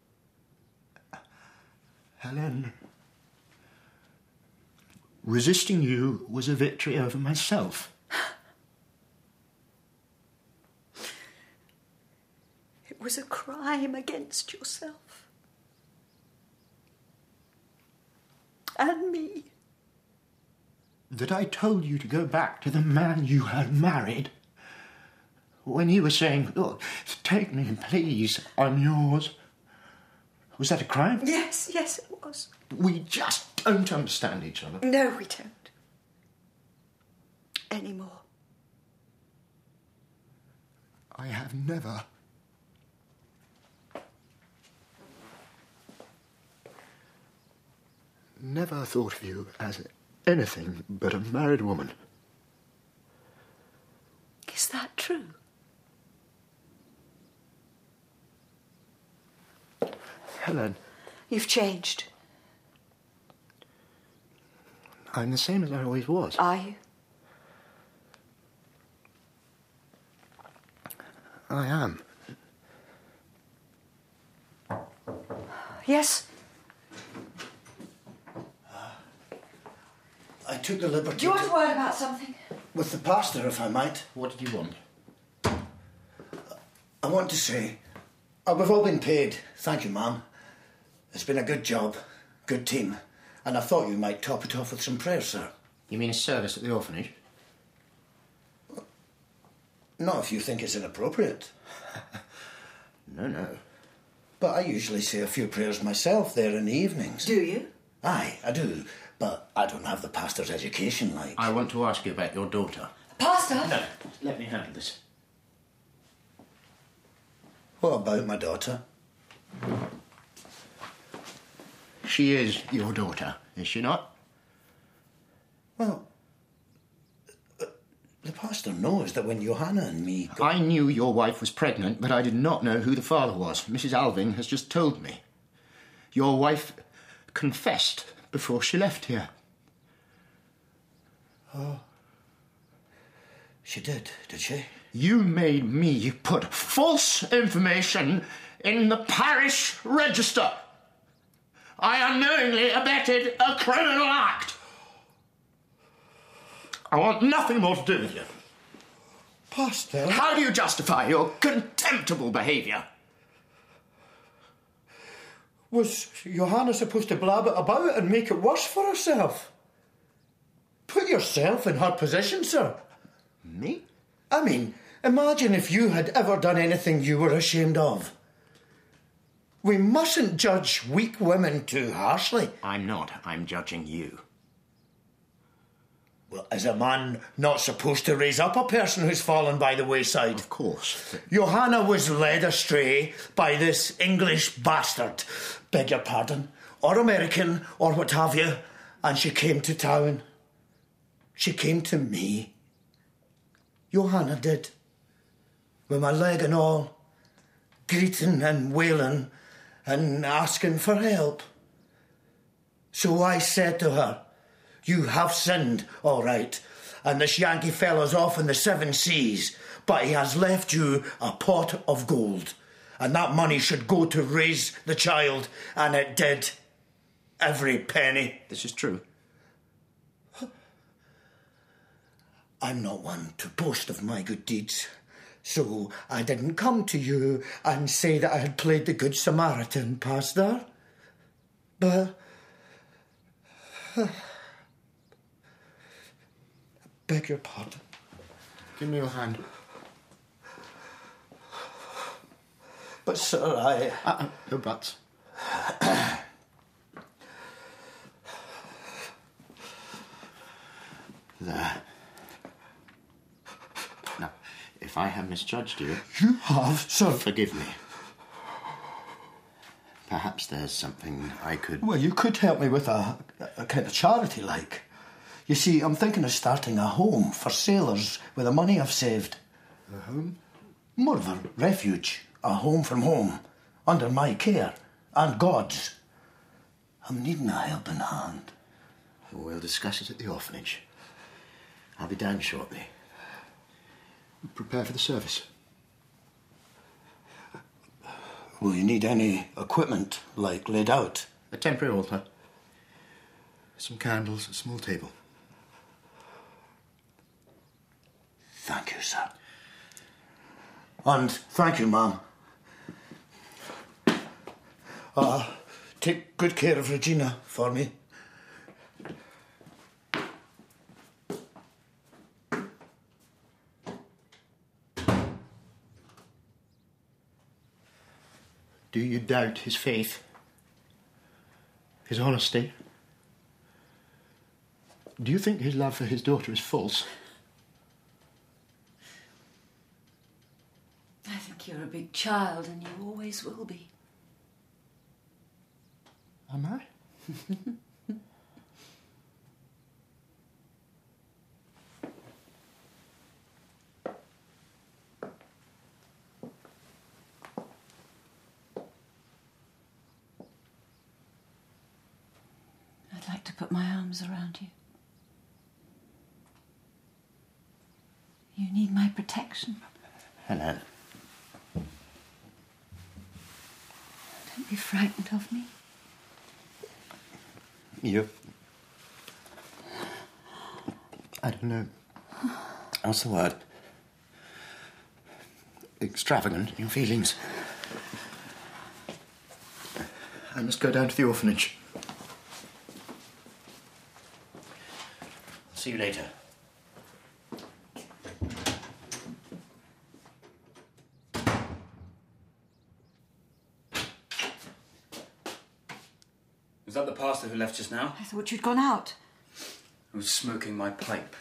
Helen, resisting you was a victory over myself. It was a crime against yourself. And me. That I told you to go back to the man you had married. When you were saying, "Look, take me, please, I'm yours," was that a crime? Yes, it was. We just don't understand each other. No, we don't. Anymore. I have never thought of you as anything but a married woman. Is that true? Helen. You've changed. I'm the same as I always was. Are you? I am. Yes? I took the liberty Do you want a word about something? with the pastor, if I might. What did you want? I want to say, we've all been paid. Thank you, ma'am. It's been a good job, good team. And I thought you might top it off with some prayers, sir. You mean a service at the orphanage? Not if you think it's inappropriate. No. But I usually say a few prayers myself there in the evenings. Do you? Aye, I do. But I don't have the pastor's education like. I want to ask you about your daughter. Pastor? No, let me handle this. What about my daughter? She is your daughter, is she not? Well, the pastor knows that when Johanna and me... I knew your wife was pregnant, but I did not know who the father was. Mrs. Alving has just told me. Your wife confessed before she left here. Oh. She did she? You made me put false information in the parish register. I unknowingly abetted a criminal act. I want nothing more to do with you. Pastor? How do you justify your contemptible behaviour? Was Johanna supposed to blab it about and make it worse for herself? Put yourself in her position, sir. Me? I mean, imagine if you had ever done anything you were ashamed of. We mustn't judge weak women too harshly. I'm not. I'm judging you. Well, is a man not supposed to raise up a person who's fallen by the wayside? Of course. Johanna was led astray by this English bastard, beg your pardon, or American, or what have you, and she came to town. She came to me. Johanna did. With my leg and all, greeting and wailing and asking for help. So I said to her, "You have sinned, all right, and this Yankee fella's off in the 7 seas, but he has left you a pot of gold, and that money should go to raise the child," and it did. Every penny. This is true. I'm not one to boast of my good deeds, so I didn't come to you and say that I had played the Good Samaritan, Pastor. But... I beg your pardon. Give me your hand. But, sir, No buts. There. Now, if I have misjudged you... You have, sir. Forgive me. Perhaps there's something I could... Well, you could help me with a kind of charity, like. You see, I'm thinking of starting a home for sailors with the money I've saved. A home? More of a refuge. A home from home. Under my care. And God's. I'm needing a helping hand. We'll discuss it at the orphanage. I'll be down shortly. Prepare for the service. Will you need any equipment, like laid out? A temporary altar. Some candles, a small table. Thank you, sir. And thank you, ma'am. Take good care of Regina for me. Do you doubt his faith? His honesty? Do you think his love for his daughter is false? I think you're a big child, and you always will be. Am I? I'd like to put my arms around you. You need my protection. Helen. Don't be frightened of me. You? I don't know. What's the word? Extravagant in your feelings. I must go down to the orphanage. See you later. Was that the pastor who left just now? I thought you'd gone out. I was smoking my pipe.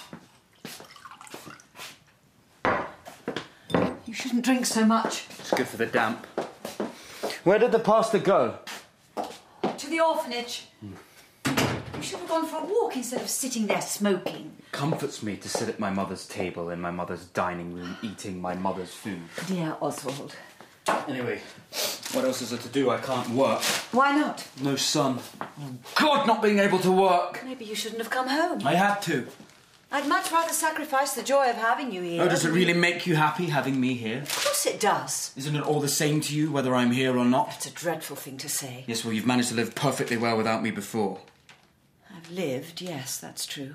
You shouldn't drink so much. It's good for the damp. Where did the pastor go? To the orphanage. You should have gone for a walk instead of sitting there smoking. It comforts me to sit at my mother's table in my mother's dining room eating my mother's food. Dear Oswald. Anyway, what else is there to do? I can't work. Why not? No sun. Oh, God, not being able to work. Maybe you shouldn't have come home. I had to. I'd much rather sacrifice the joy of having you here. Oh, does it really make you happy having me here? Of course it does. Isn't it all the same to you, whether I'm here or not? That's a dreadful thing to say. Yes, well, you've managed to live perfectly well without me before. I've lived, yes, that's true.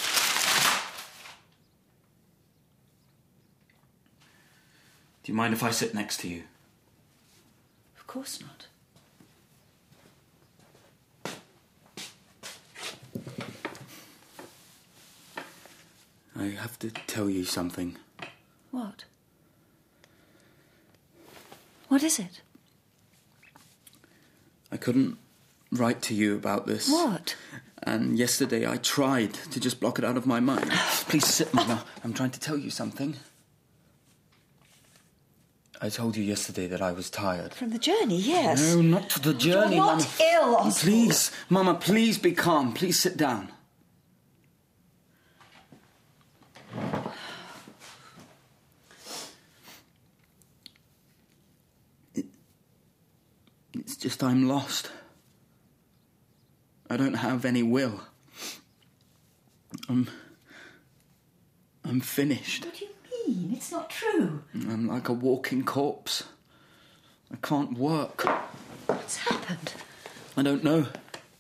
Do you mind if I sit next to you? Of course not. I have to tell you something. What? What is it? I couldn't write to you about this. What? And yesterday I tried to just block it out of my mind. Please sit, Mama. I'm trying to tell you something. I told you yesterday that I was tired. From the journey, yes. No, not the journey, You're not Mama. ill, Oswald. Please, Mama, please be calm. Please sit down. It's just I'm lost. I don't have any will. I'm finished. What do you mean? It's not true. I'm like a walking corpse. I can't work. What's happened? I don't know.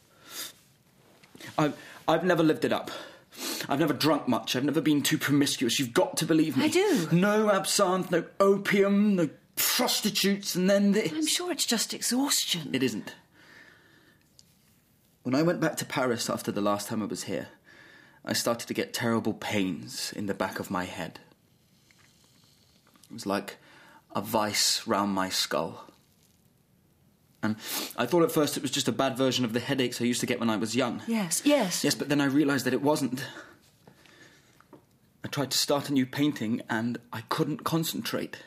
I've never lived it up. I've never drunk much. I've never been too promiscuous. You've got to believe me. I do. No absinthe, no opium, no prostitutes, and then this. I'm sure it's just exhaustion. It isn't. When I went back to Paris after the last time I was here, I started to get terrible pains in the back of my head. It was like a vice round my skull. And I thought at first it was just a bad version of the headaches I used to get when I was young. Yes, yes. Yes, but then I realised that it wasn't. I tried to start a new painting and I couldn't concentrate.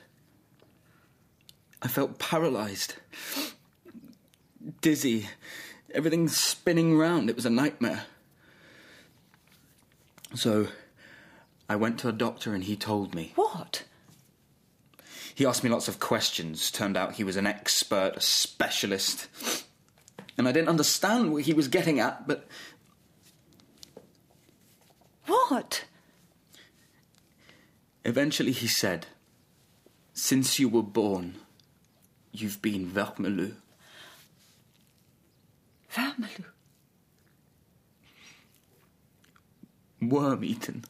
I felt paralysed, dizzy, everything spinning round. It was a nightmare. So I went to a doctor and he told me. What? He asked me lots of questions. Turned out he was an expert, a specialist. And I didn't understand what he was getting at, but... What? Eventually he said, since you were born, you've been vermoulu. Vermoulu? Worm-eaten.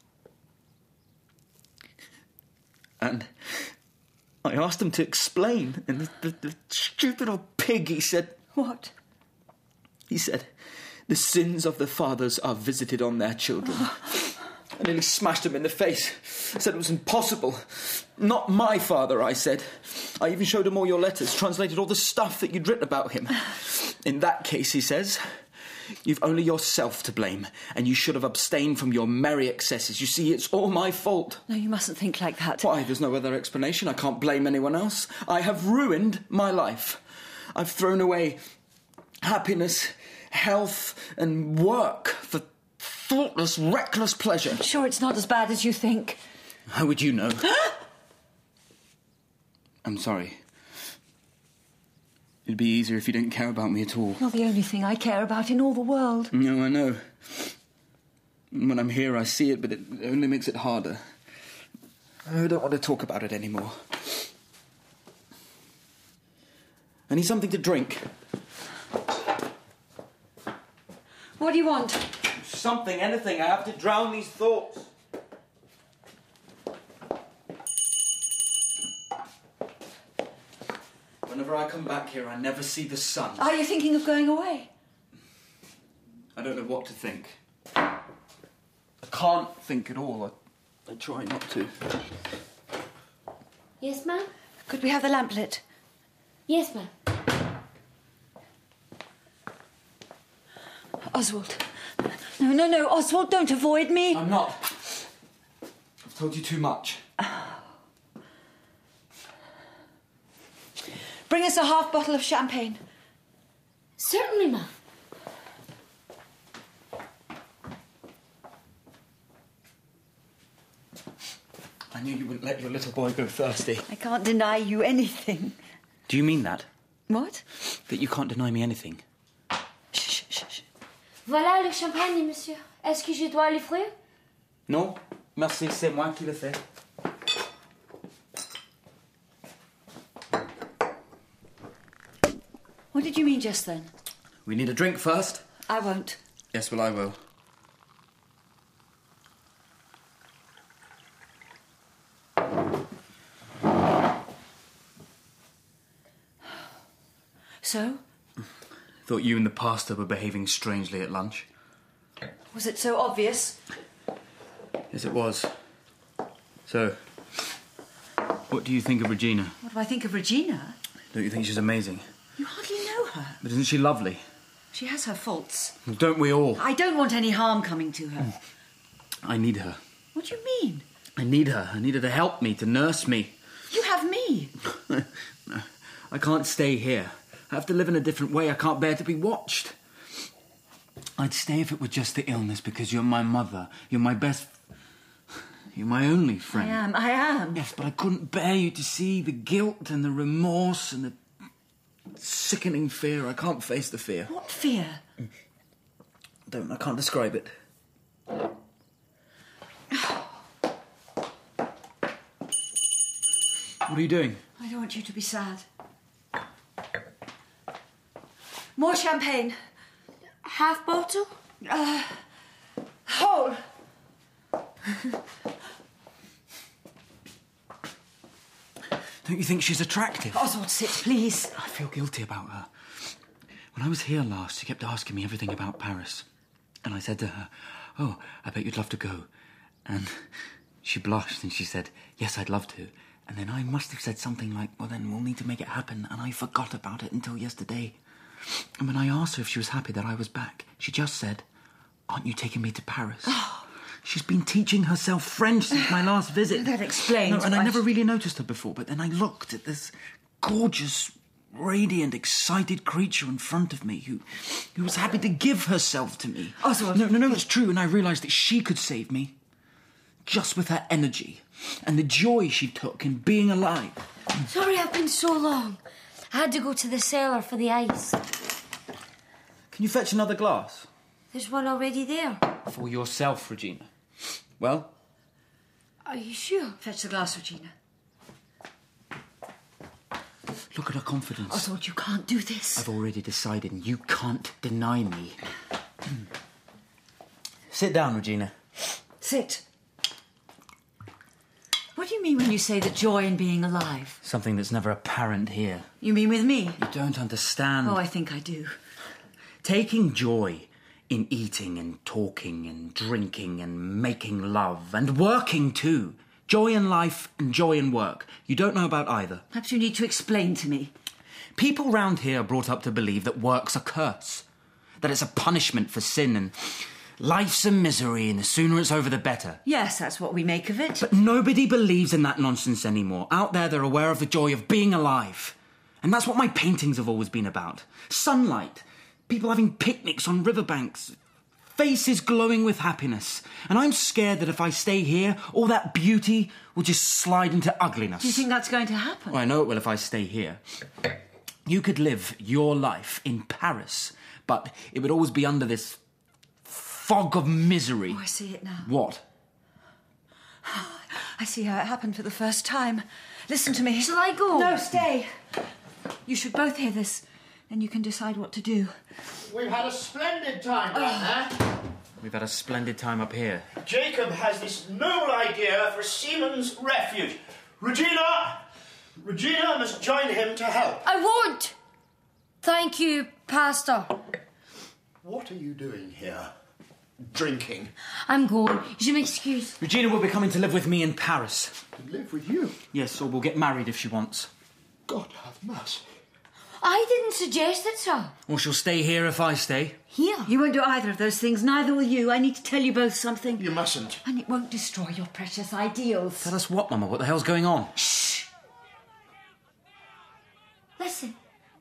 And I asked him to explain, and the stupid old pig, he said... What? He said, the sins of the fathers are visited on their children. I nearly smashed him in the face. I said it was impossible. Not my father, I said. I even showed him all your letters, translated all the stuff that you'd written about him. In that case, he says, you've only yourself to blame, and you should have abstained from your merry excesses. You see, it's all my fault. No, you mustn't think like that. Why, there's no other explanation. I can't blame anyone else. I have ruined my life. I've thrown away happiness, health, and work for thoughtless, reckless pleasure. I'm sure it's not as bad as you think. How would you know? I'm sorry. It'd be easier if you didn't care about me at all. You're the only thing I care about in all the world. No, I know. When I'm here, I see it, but it only makes it harder. I don't want to talk about it anymore. I need something to drink. What do you want? Something, anything. I have to drown these thoughts. Whenever I come back here, I never see the sun. Are you thinking of going away? I don't know what to think. I can't think at all. I try not to. Yes, ma'am? Could we have the lamp lit? Yes, ma'am. Oswald. No, Oswald, don't avoid me. I'm not. I've told you too much. Bring us a half bottle of champagne. Certainly, ma'am. I knew you wouldn't let your little boy go thirsty. I can't deny you anything. Do you mean that? What? That you can't deny me anything? Shh. Voilà le champagne, monsieur. Est-ce que je dois l'offrir? Non, merci, c'est moi qui le fais. What did you mean just then? We need a drink first. I won't. Yes, well, I will. So? Thought you and the pastor were behaving strangely at lunch. Was it so obvious? Yes, it was. So, what do you think of Regina? What do I think of Regina? Don't you think she's amazing? You hardly know her. But isn't she lovely? She has her faults. Well, don't we all? I don't want any harm coming to her. I need her. What do you mean? I need her. I need her to help me, to nurse me. You have me. No, I can't stay here. I have to live in a different way. I can't bear to be watched. I'd stay if it were just the illness, because you're my mother. You're my best... You're my only friend. I am. Yes, but I couldn't bear you to see the guilt and the remorse and the sickening fear. I can't face the fear. What fear? I can't describe it. What are you doing? I don't want you to be sad. More champagne. Half bottle? Whole. Don't you think she's attractive? Oswald, sit, please. I feel guilty about her. When I was here last, she kept asking me everything about Paris. And I said to her, "Oh, I bet you'd love to go." And she blushed and she said, "Yes, I'd love to." And then I must have said something like, "Well, then we'll need to make it happen." And I forgot about it until yesterday. And when I asked her if she was happy that I was back, she just said, "Aren't you taking me to Paris?" She's been teaching herself French since my last visit. That explains. No, and I never really noticed her before, but then I looked at this gorgeous, radiant, excited creature in front of me who was happy to give herself to me. Oswald. No, it's true, and I realised that she could save me just with her energy and the joy she took in being alive. Sorry I've been so long. I had to go to the cellar for the ice. Can you fetch another glass? There's one already there. For yourself, Regina. Well? Are you sure? Fetch the glass, Regina. Look at her confidence. Oswald, you can't do this. I've already decided, and you can't deny me. Sit down, Regina. Sit. What do you mean when you say the joy in being alive? Something that's never apparent here. You mean with me? You don't understand. Oh, I think I do. Taking joy in eating and talking and drinking and making love and working too Joy in life and joy in work. You don't know about either. Perhaps you need to explain to me. People round here are brought up to believe that work's a curse, that it's a punishment for sin, and life's a misery, and the sooner it's over, the better. Yes, that's what we make of it. But nobody believes in that nonsense anymore. Out there, they're aware of the joy of being alive. And that's what my paintings have always been about. Sunlight, people having picnics on riverbanks, faces glowing with happiness. And I'm scared that if I stay here, all that beauty will just slide into ugliness. Do you think that's going to happen? Well, I know it will if I stay here. You could live your life in Paris, but it would always be under this fog of misery. Oh, I see it now. What? I see how it happened for the first time. Listen to me. Shall I go? No, stay. You should both hear this. Then you can decide what to do. We've had a splendid time down there. We've had a splendid time up here. Jacob has this noble idea for Seaman's Refuge. Regina must join him to help. I won't! Thank you, Pastor. What are you doing here? Drinking. I'm going. You should make excuse. Regina will be coming to live with me in Paris. To live with you? Yes, or we'll get married if she wants. God have mercy. I didn't suggest it, sir. Or she'll stay here if I stay. Here? You won't do either of those things, neither will you. I need to tell you both something. You mustn't. And it won't destroy your precious ideals. Tell us what, Mama? What the hell's going on? Shh! Listen.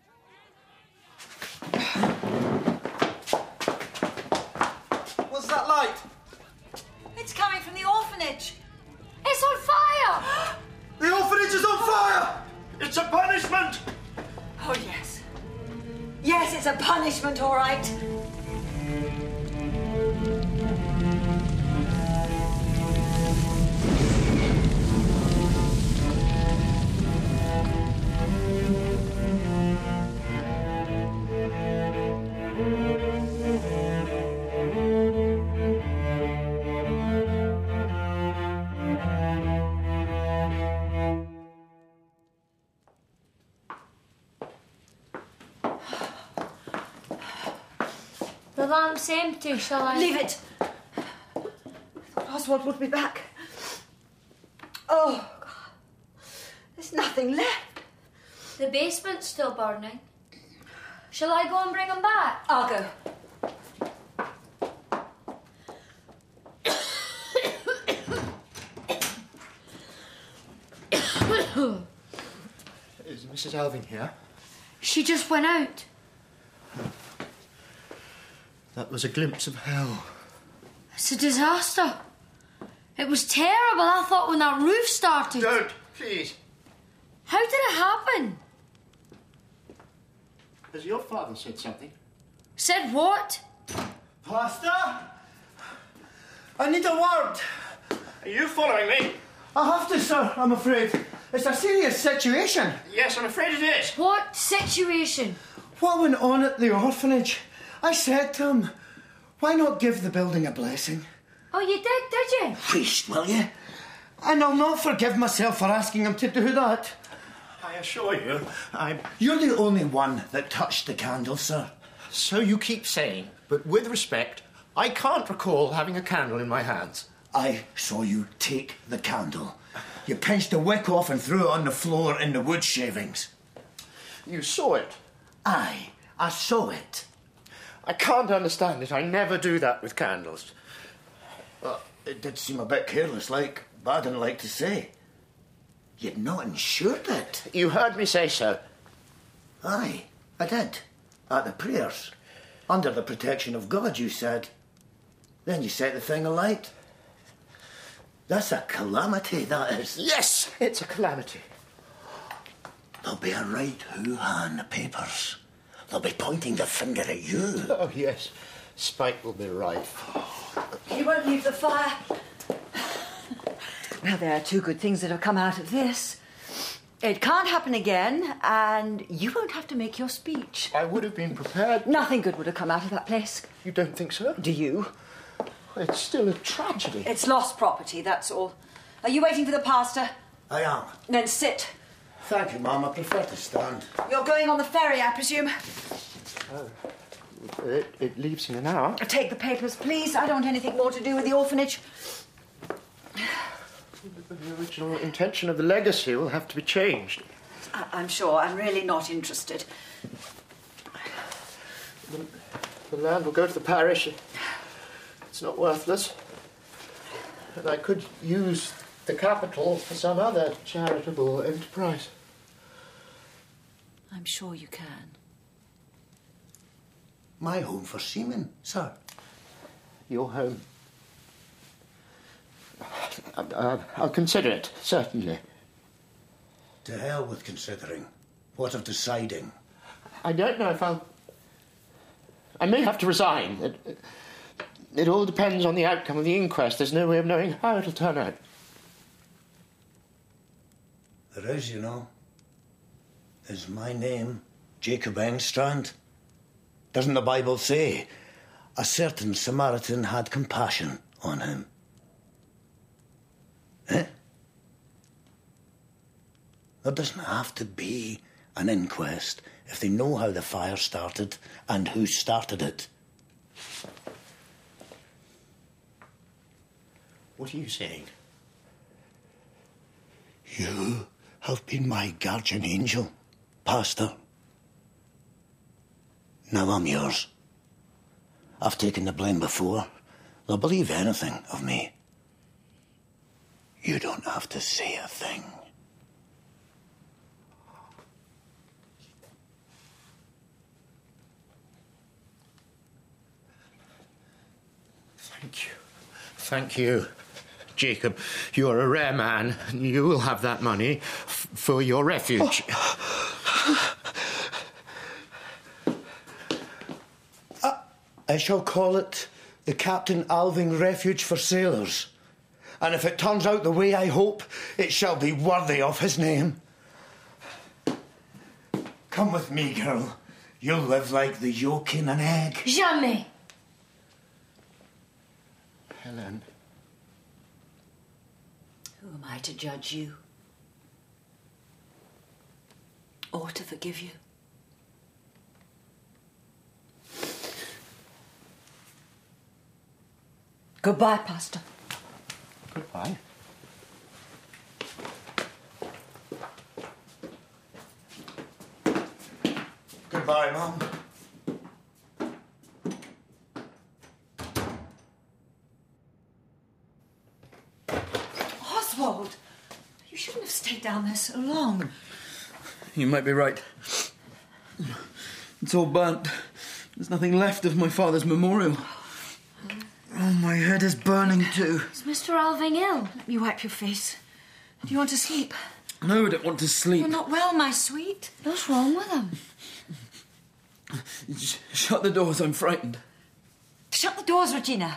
What's that light? It's coming from the orphanage. It's on fire! The orphanage is on fire! It's a punishment! Oh, yes. Yes, it's a punishment, all right. The lamp's empty, shall I? Leave it. I thought Oswald would be back. Oh, God. There's nothing left. The basement's still burning. Shall I go and bring him back? I'll go. Is Mrs. Alving here? She just went out. That was a glimpse of hell. It's a disaster. It was terrible, I thought, when that roof started. Don't, please. How did it happen? Has your father said something? Said what? Pastor? I need a word. Are you following me? I have to, sir, I'm afraid. It's a serious situation. Yes, I'm afraid it is. What situation? What went on at the orphanage? I said to him, why not give the building a blessing? Oh, you did you? Priest, will you? And I'll not forgive myself for asking him to do that. I assure you, You're the only one that touched the candle, sir. So you keep saying, but with respect, I can't recall having a candle in my hands. I saw you take the candle. You pinched the wick off and threw it on the floor in the wood shavings. You saw it. Aye, I saw it. I can't understand it. I never do that with candles. Well, it did seem a bit careless, like, but I didn't like to say. You'd not insured it. You heard me say so. Aye, I did. At the prayers. Under the protection of God, you said. Then you set the thing alight. That's a calamity, that is. Yes, it's a calamity. There'll be a right hoo-ha in the papers. They'll be pointing the finger at you. Oh, yes. Spike will be right. He won't leave the fire. Now, there are two good things that have come out of this. It can't happen again, and you won't have to make your speech. I would have been prepared. Nothing good would have come out of that place. You don't think so? Do you? It's still a tragedy. It's lost property, that's all. Are you waiting for the pastor? I am. Then sit. Thank you, Mum. I prefer to stand. You're going on the ferry, I presume. It leaves in an hour. Take the papers, please. I don't want anything more to do with the orphanage. The original intention of the legacy will have to be changed. I'm sure. I'm really not interested. The land will go to the parish. It's not worthless. And I could use the capital for some other charitable enterprise. I'm sure you can. My home for seamen, sir. Your home. I'll consider it, certainly. To hell with considering. What of deciding? I don't know if I may have to resign. It all depends on the outcome of the inquest. There's no way of knowing how it'll turn out. There is, you know. Is my name Jacob Engstrand? Doesn't the Bible say a certain Samaritan had compassion on him? Eh? There doesn't have to be an inquest if they know how the fire started and who started it. What are you saying? You have been my guardian angel, Pastor. Now I'm yours. I've taken the blame before. They'll believe anything of me. You don't have to say a thing. Thank you. Thank you, Jacob. You're a rare man, and you will have that money for your refuge. I shall call it the Captain Alving Refuge for Sailors. And if it turns out the way I hope, it shall be worthy of his name. Come with me, girl. You'll live like the yolk in an egg. Jamais. Helen. Who am I to judge you? Or to forgive you? Goodbye, Pastor. Goodbye. Goodbye, Mum. Oswald! You shouldn't have stayed down there so long. You might be right. It's all burnt. There's nothing left of my father's memorial. Oh, my head is burning too. Is Mr. Alving ill? Let me wipe your face. Do you want to sleep? No, I don't want to sleep. You're not well, my sweet. What's wrong with him? Shut the doors, I'm frightened. Shut the doors, Regina.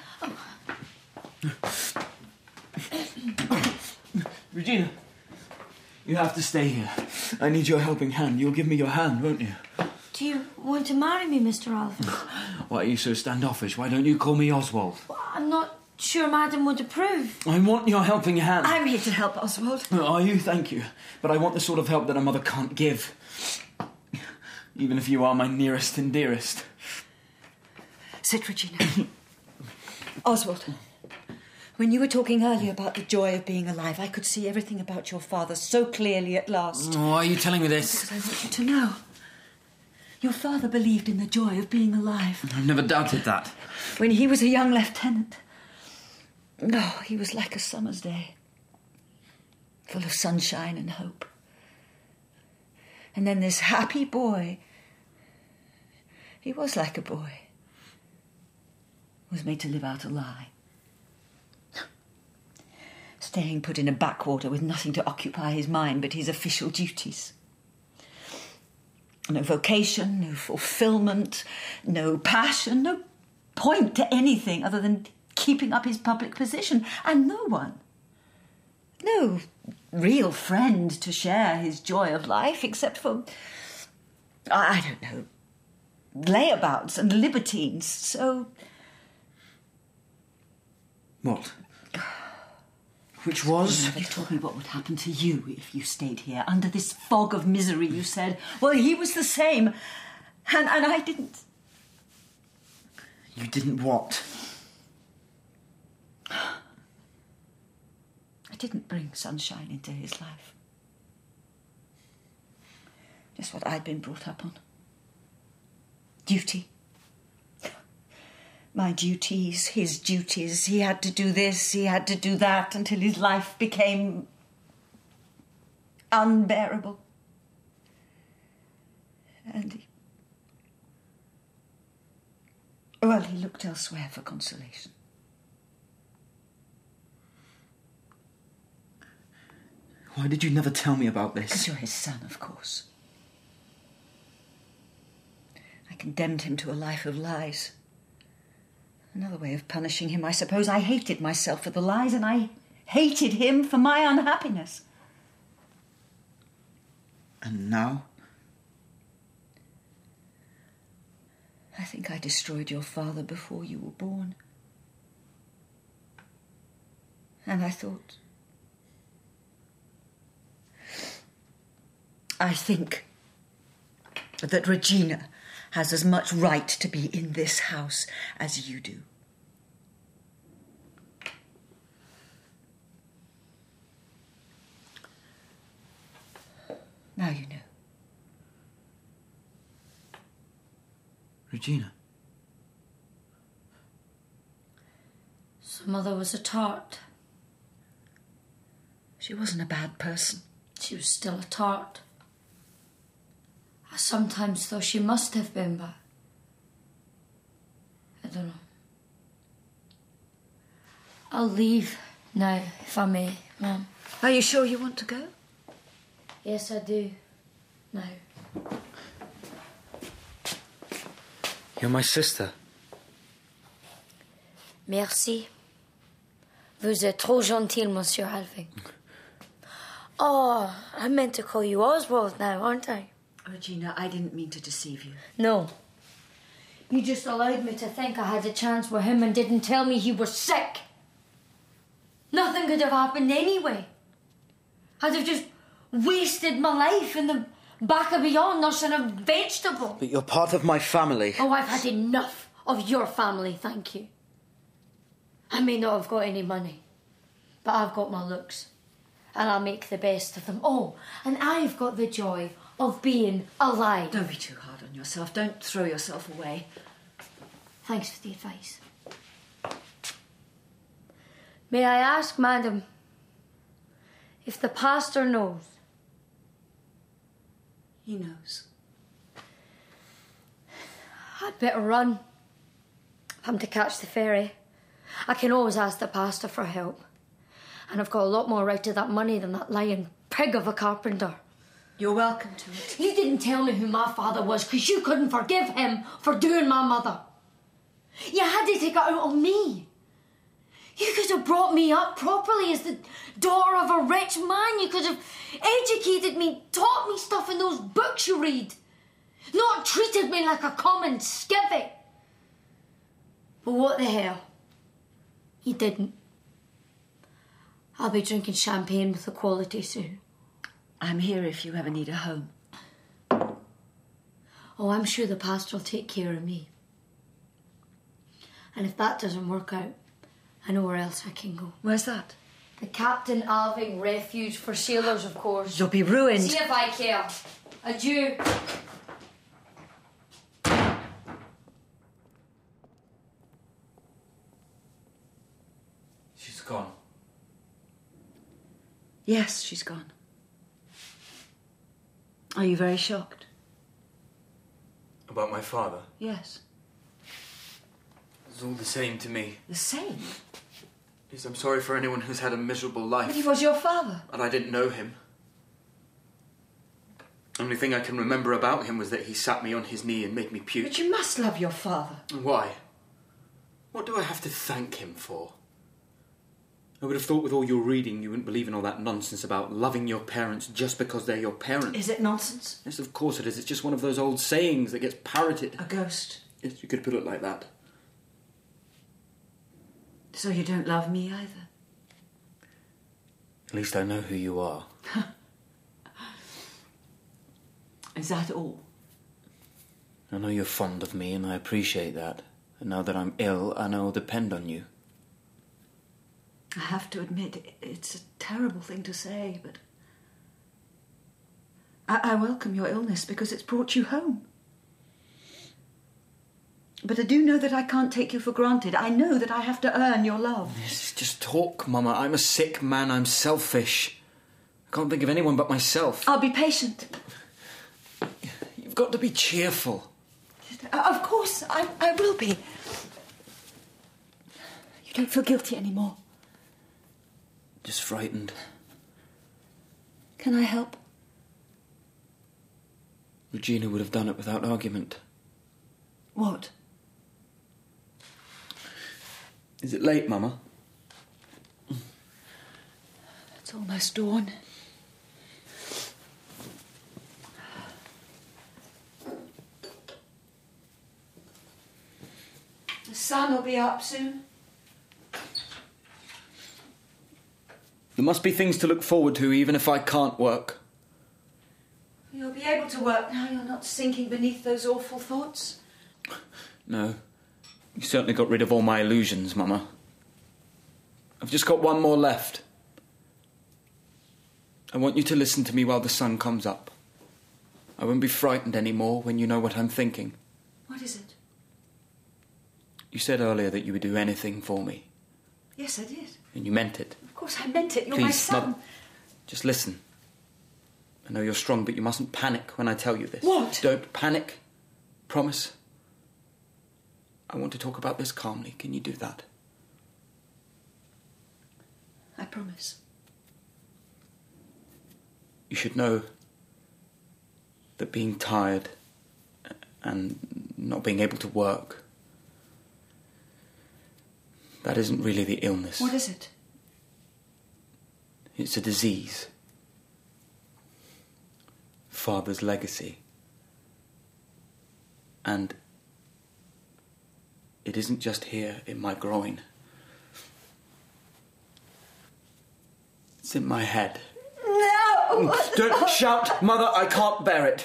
Regina, you have to stay here. I need your helping hand. You'll give me your hand, won't you? Do you want to marry me, Mr. Alving? Why are you so standoffish? Why don't you call me Oswald? Well, I'm not sure Madam would approve. I want your helping hand. I'm here to help, Oswald. Are you? Thank you. But I want the sort of help that a mother can't give. Even if you are my nearest and dearest. Sit, Regina. Oswald, when you were talking earlier about the joy of being alive, I could see everything about your father so clearly at last. Why are you telling me this? Because I want you to know. Your father believed in the joy of being alive. I've never doubted that. When he was a young lieutenant. No, he was like a summer's day. Full of sunshine and hope. And then this happy boy, he was like a boy, was made to live out a lie. Staying put in a backwater with nothing to occupy his mind but his official duties. No vocation, no fulfillment, no passion, no point to anything other than keeping up his public position. And no one, no real friend to share his joy of life except for, I don't know, layabouts and libertines. So... What? Which was? You told me what would happen to you if you stayed here under this fog of misery. You said, well, he was the same. And I didn't. You didn't what? I didn't bring sunshine into his life. Just what I'd been brought up on. Duty. My duties, his duties. He had to do this, he had to do that, until his life became unbearable. And he looked elsewhere for consolation. Why did you never tell me about this? Because you're his son, of course. I condemned him to a life of lies. Another way of punishing him, I suppose. I hated myself for the lies, and I hated him for my unhappiness. And now? I think I destroyed your father before you were born. And I thought... I think that Regina has as much right to be in this house as you do. Now you know. Regina. So Mother was a tart. She wasn't a bad person. She was still a tart. I sometimes thought she must have been, but I don't know. I'll leave now, if I may, Mum. Are you sure you want to go? Yes, I do. Now. You're my sister. Merci. Vous êtes trop gentil, Monsieur Alving. Oh, I meant to call you Oswald now, aren't I? Regina, I didn't mean to deceive you. No. You just allowed me to think I had a chance with him and didn't tell me he was sick. Nothing could have happened anyway. I'd have just wasted my life in the back of beyond nursing a vegetable. But you're part of my family. Oh, I've had enough of your family, thank you. I may not have got any money, but I've got my looks. And I'll make the best of them. Oh, and I've got the joy of being alive. Don't be too hard on yourself. Don't throw yourself away. Thanks for the advice. May I ask, madam, if the pastor knows? He knows. I'd better run. If I'm to catch the ferry, I can always ask the pastor for help. And I've got a lot more right to that money than that lying pig of a carpenter. You're welcome to it. You didn't tell me who my father was because you couldn't forgive him for doing my mother. You had to take it out on me. You could have brought me up properly as the daughter of a rich man. You could have educated me, taught me stuff in those books you read. Not treated me like a common skivvy. But what the hell? You didn't. I'll be drinking champagne with the quality soon. I'm here if you ever need a home. Oh, I'm sure the pastor will take care of me. And if that doesn't work out, I know where else I can go. Where's that? The Captain Alving Refuge for Sailors, of course. You'll be ruined. See if I care. Adieu. She's gone. Yes, she's gone. Are you very shocked? About my father? Yes. It's all the same to me. The same? Yes, I'm sorry for anyone who's had a miserable life. But he was your father. And I didn't know him. Only thing I can remember about him was that he sat me on his knee and made me puke. But you must love your father. Why? What do I have to thank him for? I would have thought with all your reading you wouldn't believe in all that nonsense about loving your parents just because they're your parents. Is it nonsense? Yes, of course it is. It's just one of those old sayings that gets parroted. A ghost. Yes, you could put it like that. So you don't love me either? At least I know who you are. Is that all? I know you're fond of me and I appreciate that. And now that I'm ill, I know I'll depend on you. I have to admit, it's a terrible thing to say, but I welcome your illness because it's brought you home. But I do know that I can't take you for granted. I know that I have to earn your love. This is just talk, Mama. I'm a sick man. I'm selfish. I can't think of anyone but myself. I'll be patient. You've got to be cheerful. Of course, I will be. You don't feel guilty anymore. Just frightened. Can I help? Regina would have done it without argument. What? Is it late, Mama? It's almost dawn. The sun will be up soon. There must be things to look forward to, even if I can't work. You'll be able to work now you're not sinking beneath those awful thoughts. No. You certainly got rid of all my illusions, Mama. I've just got one more left. I want you to listen to me while the sun comes up. I won't be frightened anymore when you know what I'm thinking. What is it? You said earlier that you would do anything for me. Yes, I did. And you meant it. Of course I meant it. You're Please, my son. Mother, just listen. I know you're strong, but you mustn't panic when I tell you this. What? Don't panic. Promise. I want to talk about this calmly. Can you do that? I promise. You should know that being tired and not being able to work, that isn't really the illness. What is it? It's a disease. Father's legacy. And it isn't just here in my groin. It's in my head. No! Don't shout, Mother, I can't bear it.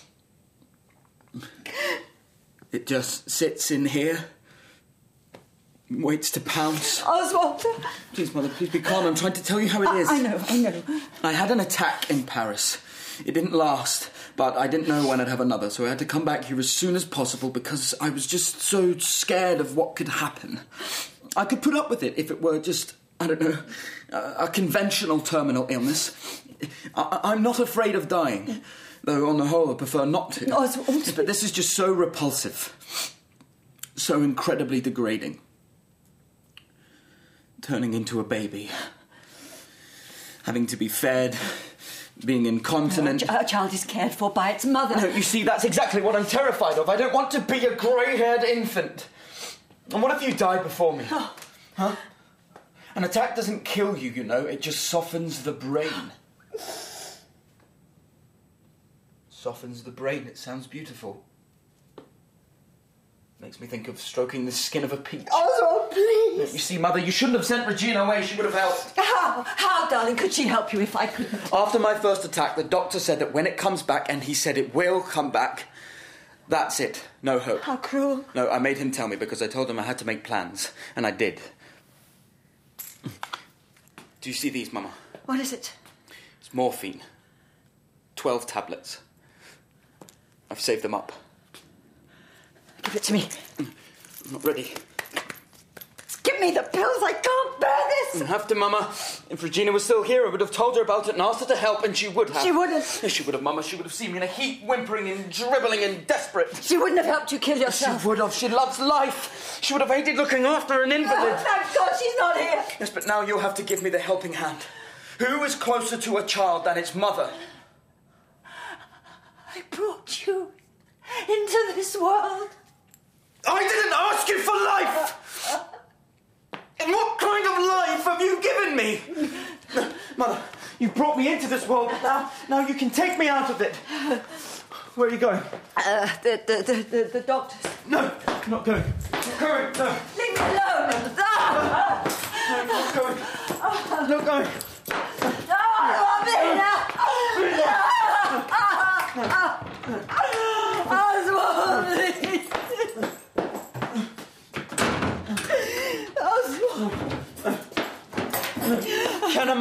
It just sits in here, waits to pounce. Oswald! Please, Mother, please be calm. I'm trying to tell you how it is. I know. I had an attack in Paris. It didn't last, but I didn't know when I'd have another, so I had to come back here as soon as possible because I was just so scared of what could happen. I could put up with it if it were just, I don't know, a conventional terminal illness. I'm not afraid of dying, though on the whole I prefer not to. Oswald. But this is just so repulsive, so incredibly degrading. Turning into a baby, having to be fed, being incontinent. A child is cared for by its mother. No, you see, that's exactly what I'm terrified of. I don't want to be a grey-haired infant. And what if you die before me? Oh. Huh? An attack doesn't kill you, you know. It just softens the brain. Softens the brain. It sounds beautiful. Makes me think of stroking the skin of a peach. Oswald, please. You see, Mother, you shouldn't have sent Regina away. She would have helped. How, darling, could she help you if I couldn't? After my first attack, the doctor said that when it comes back, and he said it will come back, that's it. No hope. How cruel. No, I made him tell me because I told him I had to make plans, and I did. Do you see these, Mama? What is it? It's morphine. 12 tablets. I've saved them up. Give it to me. I'm not ready. Give me the pills. I can't bear this. You have to, Mama. If Regina was still here, I would have told her about it and asked her to help, and she would have. She wouldn't. Yes, she would have, Mama. She would have seen me in a heap, whimpering and dribbling and desperate. She wouldn't have helped you kill yourself. She would have. She loves life. She would have hated looking after an invalid. Oh, thank God she's not here. Yes, but now you'll have to give me the helping hand. Who is closer to a child than its mother? I brought you into this world. I didn't ask you for life! And what kind of life have you given me? Mother, you brought me into this world. Now you can take me out of it. Where are you going? The doctors. No, I'm not going. I'm not going, no. Leave me alone. No, I'm not going. I'm not going.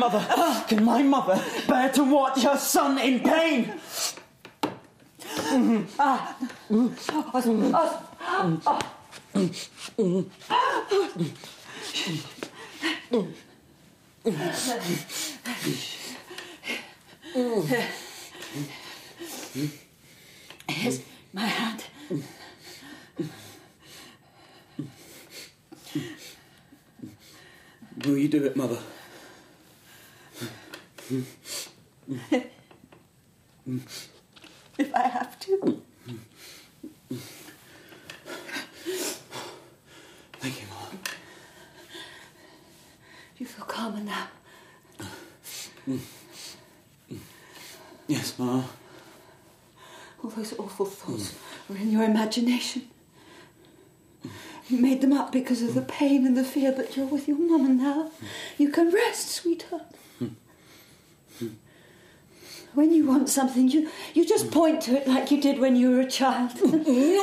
Can my mother bear to watch her son in pain? Here's my hand. Will you do it, Mother? If I have to. Thank you, Mom. Do you feel calmer now? Yes, Ma. All those awful thoughts were in your imagination. You made them up because of the pain and the fear, but you're with your mama now. You can rest, sweetheart. When you want something, you just point to it like you did when you were a child. No.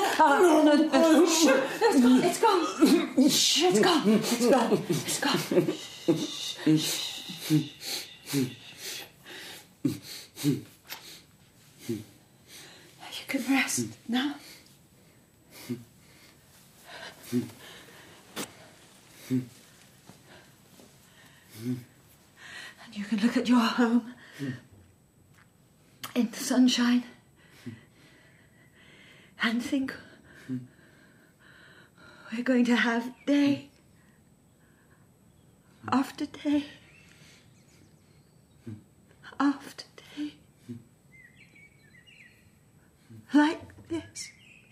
It's gone. Shh, it's gone. It's gone. It's gone. You can rest now. And you can look at your home in the sunshine and think we're going to have day after day after day like this.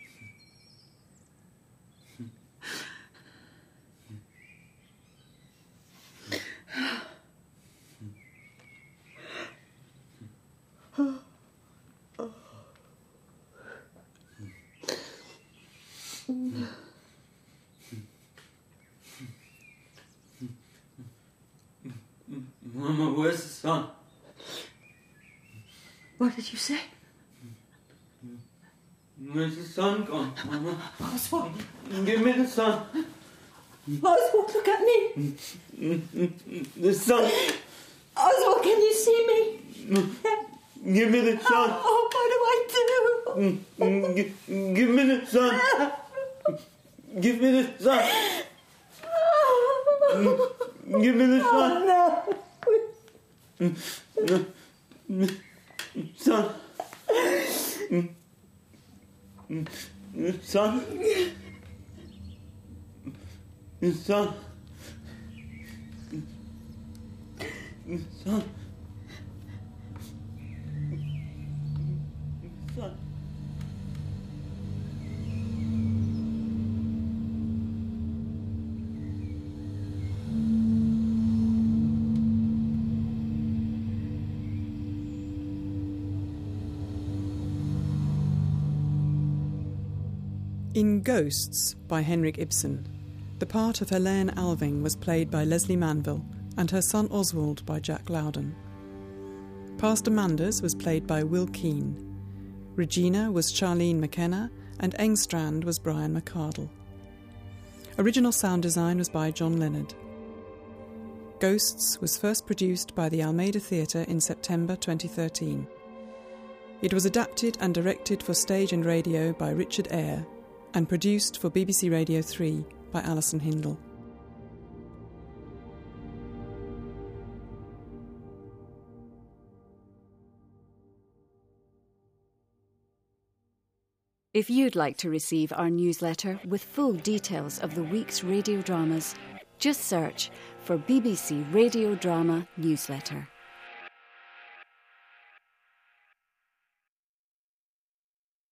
Mama, where's the sun? What did you say? Where's the sun gone, Mama? Oswald. Give me the sun. Oswald, look at me. The sun. Oswald, can you see me? Give me the sun. Oh, what do I do? Give me the sun. Give me the sun. Give me the sun. Oh, no. Son. Son. Son. Son. Son. In Ghosts by Henrik Ibsen, the part of Helene Alving was played by Leslie Manville and her son Oswald by Jack Loudon. Pastor Manders was played by Will Keane. Regina was Charlene McKenna and Engstrand was Brian McCardle. Original sound design was by John Leonard. Ghosts was first produced by the Almeida Theatre in September 2013. It was adapted and directed for stage and radio by Richard Eyre and produced for BBC Radio 3 by Alison Hindle. If you'd like to receive our newsletter with full details of the week's radio dramas, just search for BBC Radio Drama Newsletter.